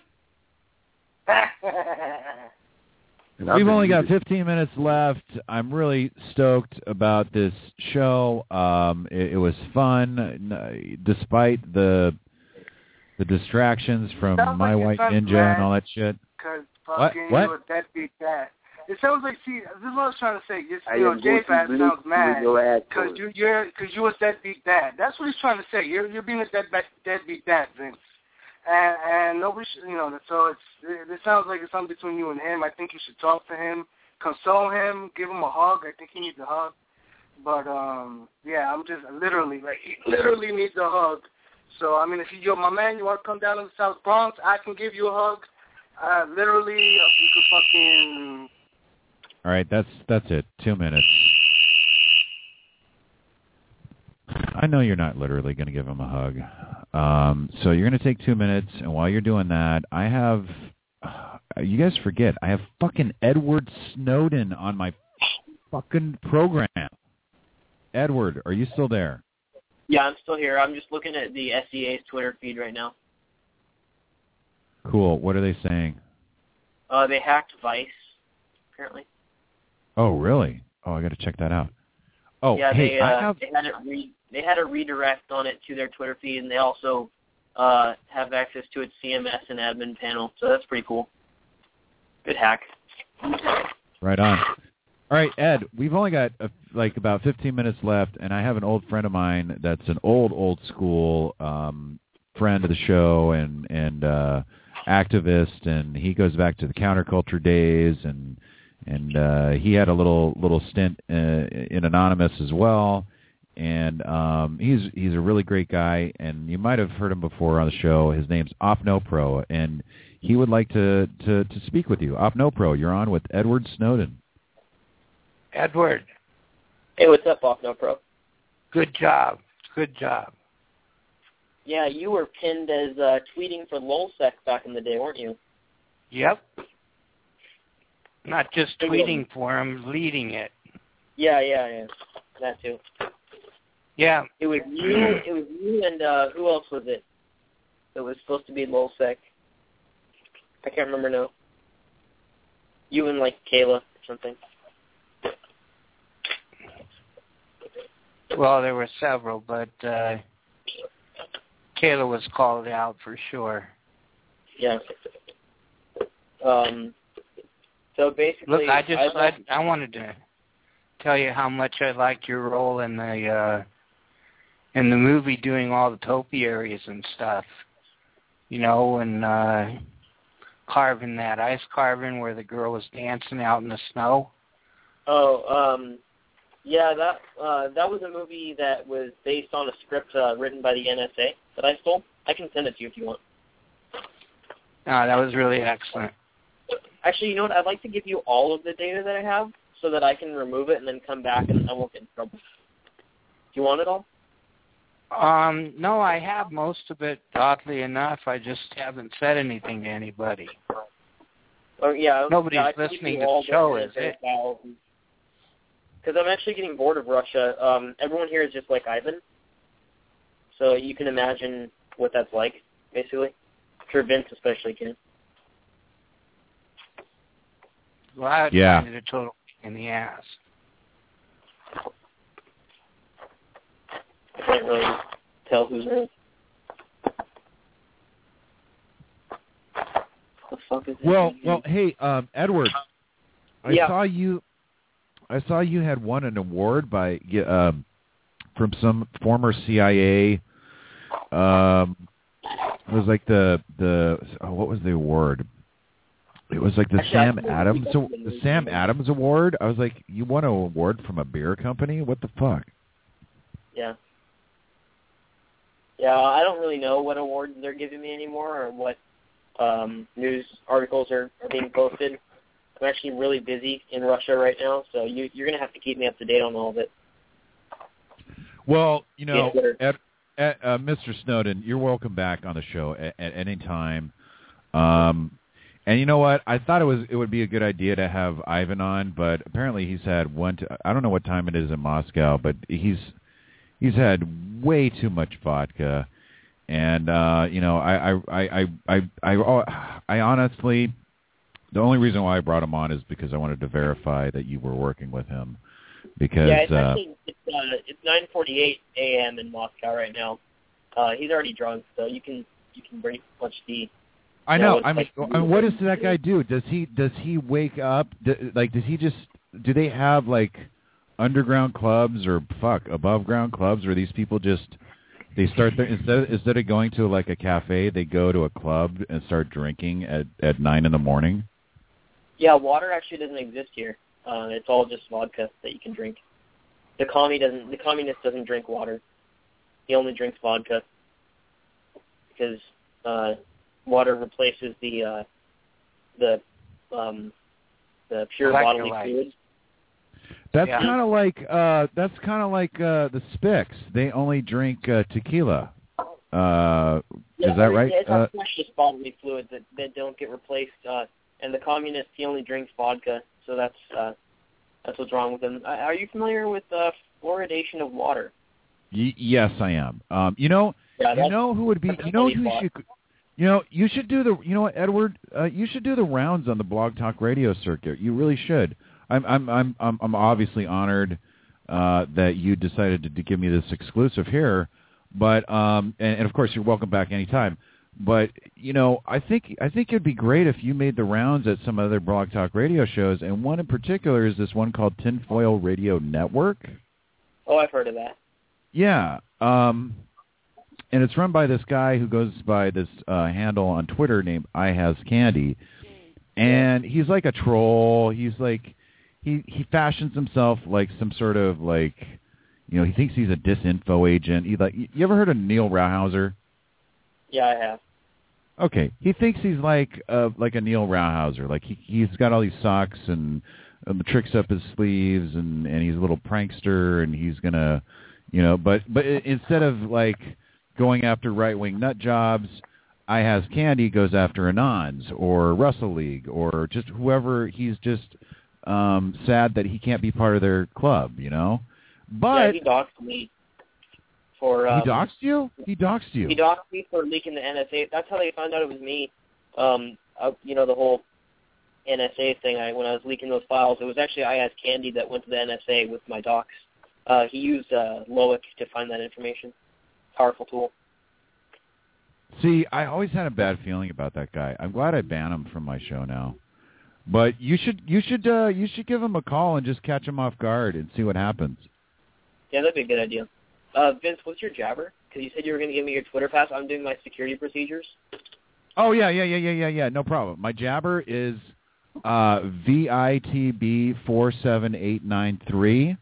Speaker 3: We've only got 15 minutes left. I'm really stoked about this show. It was fun, despite the distractions from My White Ninja and all that shit.
Speaker 12: Because fucking you a deadbeat dad. It sounds like, see, this is what I was trying to say. J-Bad sounds mad because you a deadbeat dad. That's what he's trying to say. You're being a deadbeat dad, Vince. And nobody should, so it sounds like it's something between you and him. I think you should talk to him, console him, give him a hug. I think he needs a hug. But, yeah, I'm just literally, he literally needs a hug. So, I mean, if you're my man, you want to come down to the South Bronx, I can give you a hug. Literally, you could fucking...
Speaker 3: All right, that's it. 2 minutes. I know you're not literally going to give him a hug. So you're going to take 2 minutes, and while you're doing that, I have... you guys forget, I have fucking Edward Snowden on my fucking program. Edward, are you still there?
Speaker 17: Yeah, I'm still here. I'm just looking at the SEA's Twitter feed right now.
Speaker 3: Cool. What are they saying?
Speaker 17: They hacked Vice, apparently.
Speaker 3: Oh, really? Oh, I got to check that out. Oh,
Speaker 17: yeah,
Speaker 3: hey,
Speaker 17: they had a redirect on it to their Twitter feed, and they also have access to its CMS and admin panel, so that's pretty cool. Good hack.
Speaker 3: Right on. All right, Ed, we've only got about 15 minutes left, and I have an old friend of mine that's an old school friend of the show and activist, and he goes back to the counterculture days, and he had a little stint in Anonymous as well, and he's a really great guy, and you might have heard him before on the show. His name's OpNoPro, and he would like to speak with you. OpNoPro, you're on with Edward Snowden.
Speaker 21: Edward.
Speaker 17: Hey, what's up, OpNoPro?
Speaker 21: Good job. Good job.
Speaker 17: Yeah, you were pinned as tweeting for LulzSec back in the day, weren't you?
Speaker 21: Yep. Not just tweeting for him, leading it.
Speaker 17: Yeah. That too.
Speaker 21: Yeah.
Speaker 17: It was you and who else was it? It was supposed to be LulzSec. I can't remember now. You and Kayla or something.
Speaker 21: Well, there were several, but Kayla was called out for sure.
Speaker 17: Yeah. So basically,
Speaker 21: look, I wanted to tell you how much I liked your role in the movie, doing all the topiaries and stuff. And carving that ice carving where the girl was dancing out in the snow.
Speaker 17: Yeah, that was a movie that was based on a script written by the NSA that I stole. I can send it to you if you want.
Speaker 21: That was really excellent.
Speaker 17: Actually, you know what? I'd like to give you all of the data that I have so that I can remove it and then come back and I won't get in trouble. Do you want it all?
Speaker 21: No, I have most of it, oddly enough. I just haven't said anything to anybody.
Speaker 17: Oh, yeah.
Speaker 21: Nobody's listening to the show, is it?
Speaker 17: Because I'm actually getting bored of Russia. Everyone here is just like Ivan. So you can imagine what that's like, basically. I'm sure Vince especially can.
Speaker 21: Well, I would find it a total pain in the ass.
Speaker 17: I can't really tell who's in. What the fuck is this?
Speaker 3: Well, hey, Edward, I saw you had won an award by from some former CIA. It was like the what was the award? It was like the Sam Adams Award. I was like, you won an award from a beer company? What the fuck?
Speaker 17: Yeah. Yeah, I don't really know what awards they're giving me anymore or what news articles are being posted. I'm actually really busy in Russia right now, so you're going to have to keep me up to date on all of it.
Speaker 3: Well, Mr. Snowden, you're welcome back on the show at any time. And you know what? I thought it would be a good idea to have Ivan on, but apparently he's had I don't know what time it is in Moscow, but he's He's had way too much vodka, and I honestly, the only reason why I brought him on is because I wanted to verify that you were working with him. Because
Speaker 17: it's 9:48 a.m. in Moscow right now. He's already drunk, so you can pretty much see.
Speaker 3: I know. I mean, what does that guy do? Does he wake up? Do they have like underground clubs or above ground clubs where these people they start there instead of going to like a cafe, they go to a club and start drinking at 9 a.m?
Speaker 17: Yeah, water actually doesn't exist here. It's all just vodka that you can drink. The communist doesn't drink water. He only drinks vodka because water replaces the pure bodily fluids.
Speaker 3: That's kind of like the Spicks. They only drink tequila. Is that right?
Speaker 17: It's our precious bodily fluids that don't get replaced. And the communist, he only drinks vodka. So that's what's wrong with him. Are you familiar with fluoridation of water?
Speaker 3: Yes, I am. You know who would be? You know who should? You should do the. You know what, Edward? You should do the rounds on the Blog Talk Radio circuit. You really should. I'm obviously honored that you decided to give me this exclusive here, but and of course you're welcome back anytime. But I think it'd be great if you made the rounds at some other Blog Talk Radio shows, and one in particular is this one called Tinfoil Radio Network.
Speaker 17: Oh, I've heard of that.
Speaker 3: Yeah, and it's run by this guy who goes by this handle on Twitter named IHasCandy, and he's like a troll. He's like he fashions himself like some sort of like he thinks he's a disinfo agent. You ever heard of Neil Rauhauser?
Speaker 17: Yeah, I have.
Speaker 3: Okay, he thinks he's like a Neil Rauhauser. Like he's got all these socks and tricks up his sleeves, and he's a little prankster, and he's gonna, But instead of like going after right-wing nut jobs, IHasCandy goes after Anons or Russell League or just whoever. He's just sad that he can't be part of their club, But
Speaker 17: he doxed me.
Speaker 3: He doxed you? He doxed you.
Speaker 17: He doxed me for leaking the NSA. That's how they found out it was me. The whole NSA thing. When I was leaking those files, it was actually IHasCandy that went to the NSA with my docs. He used Loic to find that information. Powerful tool.
Speaker 3: See, I always had a bad feeling about that guy. I'm glad I banned him from my show now. But you should give him a call and just catch him off guard and see what happens.
Speaker 17: Yeah, that'd be a good idea. Vince, what's your jabber? Because you said you were going to give me your Twitter pass. I'm doing my security procedures.
Speaker 3: Oh, yeah. No problem. My jabber is VITB47893.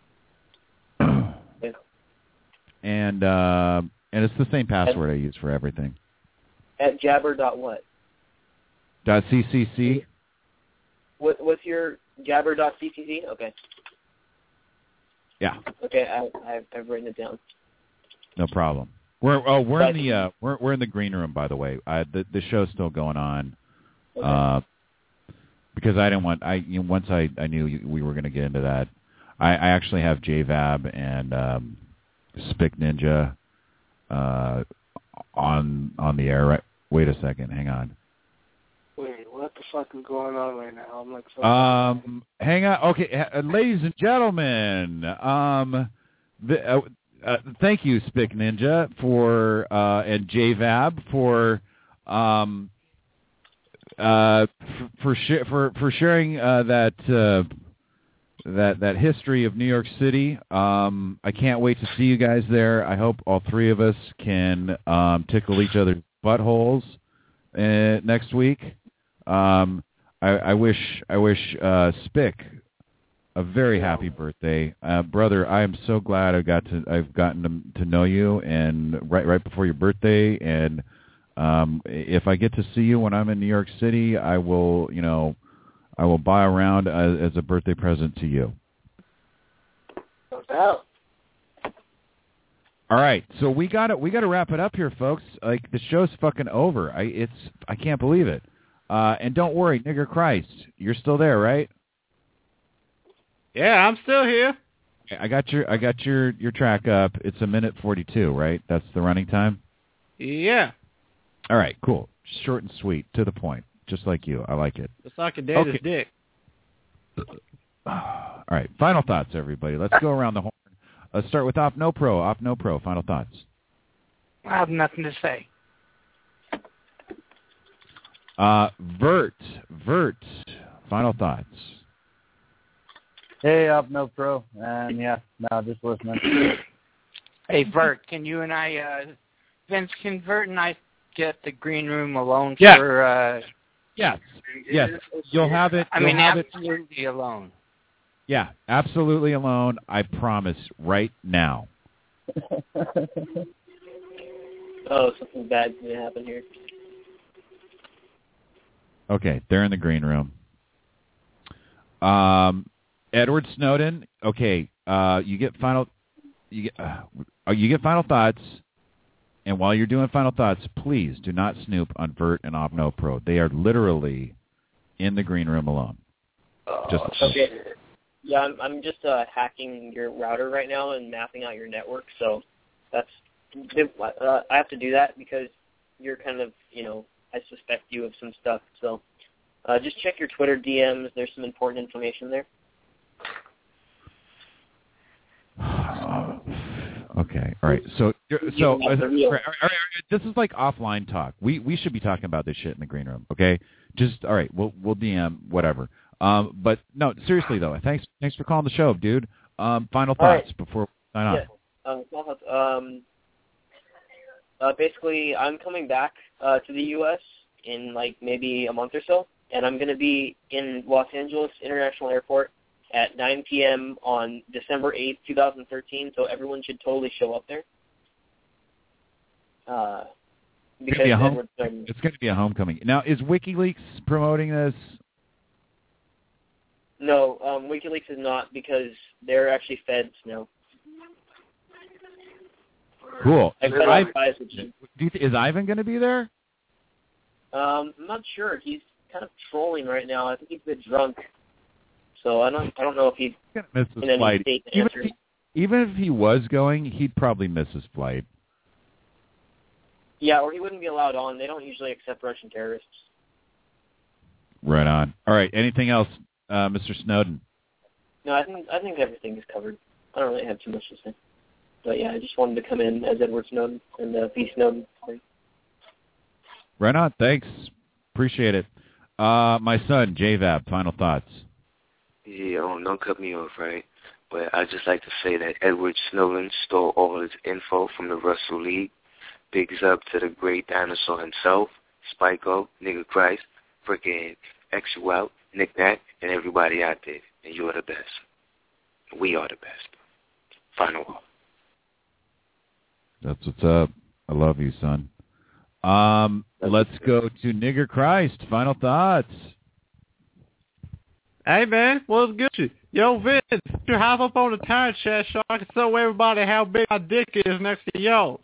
Speaker 3: And it's the same password I use for everything.
Speaker 17: At jabber.what?
Speaker 3: .ccc.
Speaker 17: What's your jabber.ccc? Okay.
Speaker 3: Yeah.
Speaker 17: Okay, I've written it down.
Speaker 3: No problem. We're in the green room, by the way. The show's still going on. Okay. Because I didn't want once I knew we were going to get into that. I actually have JVAB and Spic Ninja on the air. Right? Wait a second. Hang on.
Speaker 12: Wait, what the fuck is going on right now? I'm like,
Speaker 3: hang on. Okay, ladies and gentlemen, thank you, Spic Ninja, and JVAB for sharing that history of New York City. I can't wait to see you guys there. I hope all three of us can tickle each other's buttholes next week. I wish Spic a very happy birthday, brother. I am so glad I've gotten to know you, and right before your birthday. And if I get to see you when I'm in New York City, I will buy a round as a birthday present to you.
Speaker 12: No doubt.
Speaker 3: All right, so we got to wrap it up here, folks. Like, the show's fucking over. I can't believe it. And don't worry, Nigger Christ, you're still there, right?
Speaker 7: Yeah, I'm still here.
Speaker 3: I got your track up. It's 1:42, right? That's the running time?
Speaker 7: Yeah.
Speaker 3: All right, cool. Short and sweet, to the point, just like you. I like it.
Speaker 7: It's like a daddy's dick.
Speaker 3: All right, final thoughts, everybody. Let's go around the horn. Let's start with OpNoPro. OpNoPro, final thoughts.
Speaker 21: I have nothing to say.
Speaker 3: Vert, final thoughts.
Speaker 4: Hey, OpNoPro, and just listening.
Speaker 21: Hey, Vert, can you and I, Vince, can Vert and I get the green room alone
Speaker 3: Yeah.
Speaker 21: for...
Speaker 3: Yes, you'll have it.
Speaker 21: Absolutely alone.
Speaker 3: Yeah, absolutely alone. I promise, right now.
Speaker 17: Oh, something bad's going to happen here.
Speaker 3: Okay, they're in the green room. Edward Snowden. Okay, you get final thoughts. And while you're doing final thoughts, please do not snoop on Vert and OpNoPro. They are literally in the green room alone.
Speaker 17: Okay. Yeah, I'm just hacking your router right now and mapping out your network. So that's I have to do that because you're kind of, I suspect you of some stuff. So just check your Twitter DMs. There's some important information there.
Speaker 3: Okay, all right. So this is like offline talk. We should be talking about this shit in the green room. Okay, just all right. We'll DM whatever. But no, seriously though, thanks for calling the show, dude. Final thoughts before we sign off.
Speaker 17: Basically, I'm coming back to the U.S. in like maybe a month or so, and I'm going to be in Los Angeles International Airport at 9 p.m. on December 8th, 2013, so everyone should totally show up there.
Speaker 3: It's going to be a homecoming. Now, is WikiLeaks promoting this?
Speaker 17: No, WikiLeaks is not because they're actually feds now.
Speaker 3: Cool. Is Ivan going to be there?
Speaker 17: I'm not sure. He's kind of trolling right now. I think he's a bit drunk. So I don't know if he's
Speaker 3: going to miss his flight. Even if he was going, he'd probably miss his flight.
Speaker 17: Yeah, or he wouldn't be allowed on. They don't usually accept Russian terrorists.
Speaker 3: Right on. All right. Anything else, Mr. Snowden?
Speaker 17: No, I think everything is covered. I don't really have too much to say. But yeah, I just wanted to come in as Edward Snowden and be Snowden.
Speaker 3: Right on. Thanks. Appreciate it. My son, JVAB, final thoughts.
Speaker 16: Yeah, don't cut me off, right? But I'd just like to say that Edward Snowden stole all his info from the Russell League. Bigs up to the great dinosaur himself, Spyco, Nigga Christ, frickin' X-U-Out, Nick Nack, and everybody out there. And you're the best. We are the best. Final word.
Speaker 3: That's what's up. I love you, son. Let's go to Nigger Christ. Final thoughts.
Speaker 7: Hey, man, what's good? Yo, Vince, you hop up on the time chat so I can show everybody how big my dick is next to yours.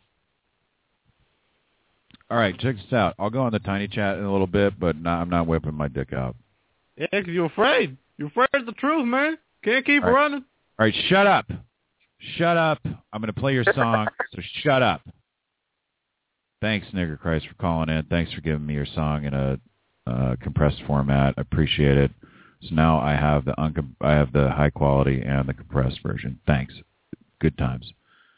Speaker 3: All right, check this out. I'll go on the tiny chat in a little bit, but I'm not whipping my dick out.
Speaker 7: Yeah, because you're afraid. You're afraid of the truth, man. Can't keep running.
Speaker 3: All right, shut up. Shut up. I'm going to play your song, so shut up. Thanks, Nigger Christ, for calling in. Thanks for giving me your song in a compressed format. I appreciate it. So now I have the high quality and the compressed version. Thanks. Good times.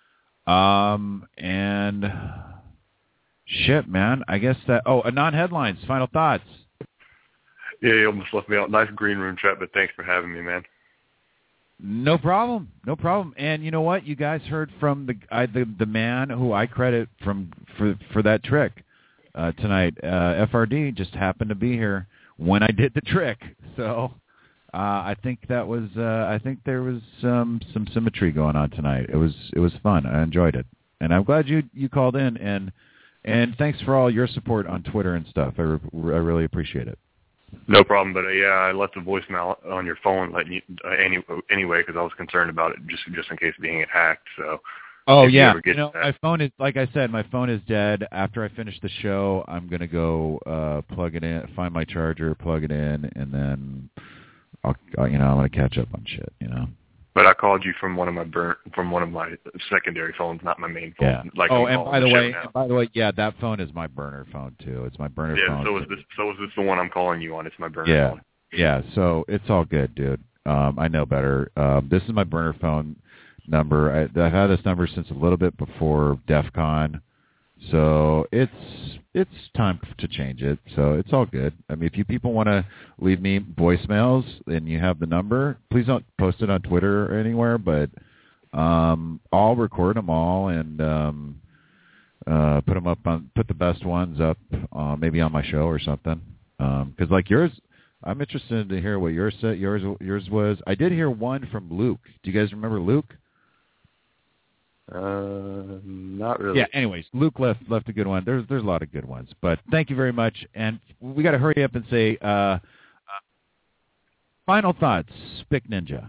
Speaker 3: And shit, man. I guess that. Oh, non-headlines. Final thoughts.
Speaker 14: Yeah, you almost left me out. Nice green room chat, but thanks for having me, man.
Speaker 3: No problem. No problem. And you know what? You guys heard from the man who I credit for that trick tonight. FRD just happened to be here when I did the trick. So I think that was I think there was some symmetry going on tonight. It was fun. I enjoyed it. And I'm glad you called in and thanks for all your support on Twitter and stuff. I really appreciate it.
Speaker 14: No problem, but yeah, I left a voicemail on your phone anyway because I was concerned about it just in case being hacked. So.
Speaker 3: Oh yeah, my phone is, like I said, my phone is dead. After I finish the show, I'm gonna go plug it in, find my charger, plug it in, and then I'm gonna catch up on shit.
Speaker 14: But I called you from one of my secondary phones, not my main phone.
Speaker 3: Yeah.
Speaker 14: Like
Speaker 3: and by the way, yeah, that phone is my burner phone too. It's my burner phone.
Speaker 14: Yeah. So is this the one I'm calling you on? It's my burner phone.
Speaker 3: Yeah. So it's all good, dude. I know better. This is my burner phone number. I've had this number since a little bit before DEF CON. So it's time to change it. So it's all good. I mean, if you people want to leave me voicemails and you have the number, please don't post it on Twitter or anywhere. But I'll record them all and put the best ones up, maybe on my show or something. Because like yours, I'm interested to hear what yours was. I did hear one from Luke. Do you guys remember Luke?
Speaker 14: Not really.
Speaker 3: Yeah. Anyways, Luke left a good one. There's a lot of good ones, but thank you very much. And we got to hurry up and say final thoughts, Spick Ninja.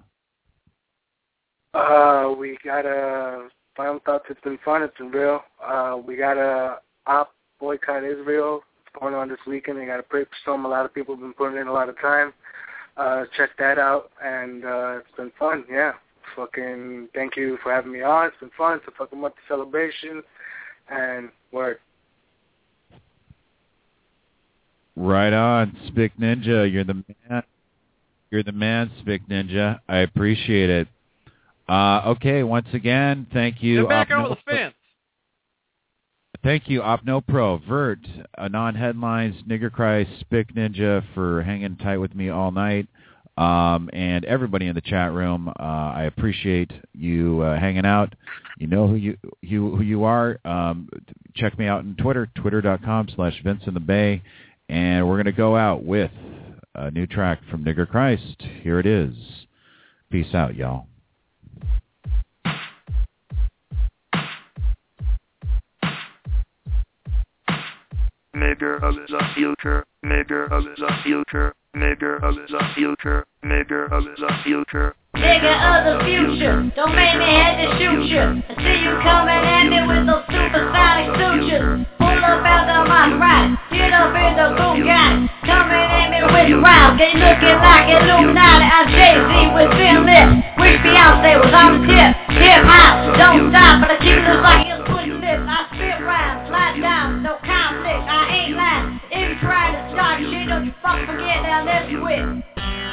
Speaker 12: We got final thoughts. It's been fun. It's been real. We got a op boycott Israel. It's going on this weekend. They got a paper storm. A lot of people have been putting in a lot of time. Check that out. And it's been fun. Yeah. Fucking thank you for having me on. It's been fun. It's a fucking monthly celebration. And word.
Speaker 3: Right on, Spick Ninja. You're the man. You're the man, Spick Ninja. I appreciate it. Okay, once again, thank you.
Speaker 7: Get back over the fence.
Speaker 3: Thank you, OpnoPro, Vert, Anon Headlines, Nigger Christ, Spick Ninja for hanging tight with me all night. And everybody in the chat room, I appreciate you hanging out. You know who you are. Check me out on Twitter, twitter.com/VinceInTheBay. And we're going to go out with a new track from Nigger Christ. Here it is. Peace out, y'all.
Speaker 1: Nigger is a future. Nigger is a future. Nigger is a future. Nigger is a future.
Speaker 22: Nigga of the future, don't make me have to shoot you. I see you coming at me with those supersonic sutures. Pull up out the Maserati, get up in the Bugatti. Coming at me with rounds, get looking like Illuminati. I'm Jay-Z with thin lips, wish Beyonce was on the tip. Hip hop, don't stop, but I keep it loose like it's pushing lips. I spit rhymes, slide down, no conflict, I ain't lying. If you try to start shit, don't you fucking forget, now let's quit.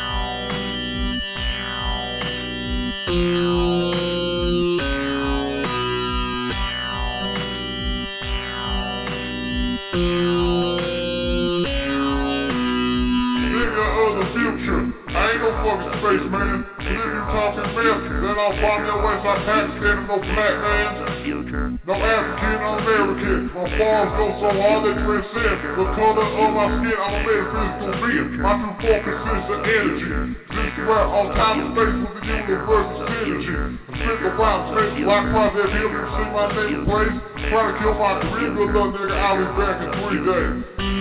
Speaker 15: Spaceman, and if you talking mess, then I'll find your west side Pakistan and no black man. No African or American. My bars go so hard they transcend the color of my skin. I'm a metaphysical being. My true focus is the energy. This where all time and space with the universal synergy. I spit the rhymes, make the rock project here. You see my name in place. Try to kill my career, good luck, nigga. I'll be back in 3 days.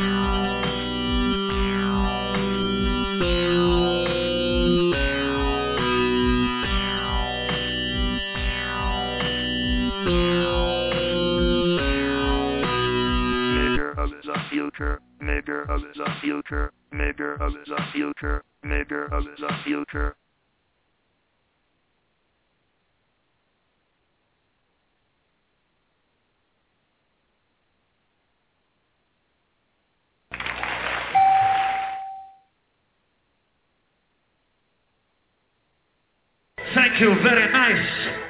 Speaker 1: Future, nigger is a future, nigger is a future, nigger is a future.
Speaker 23: Thank you, very nice.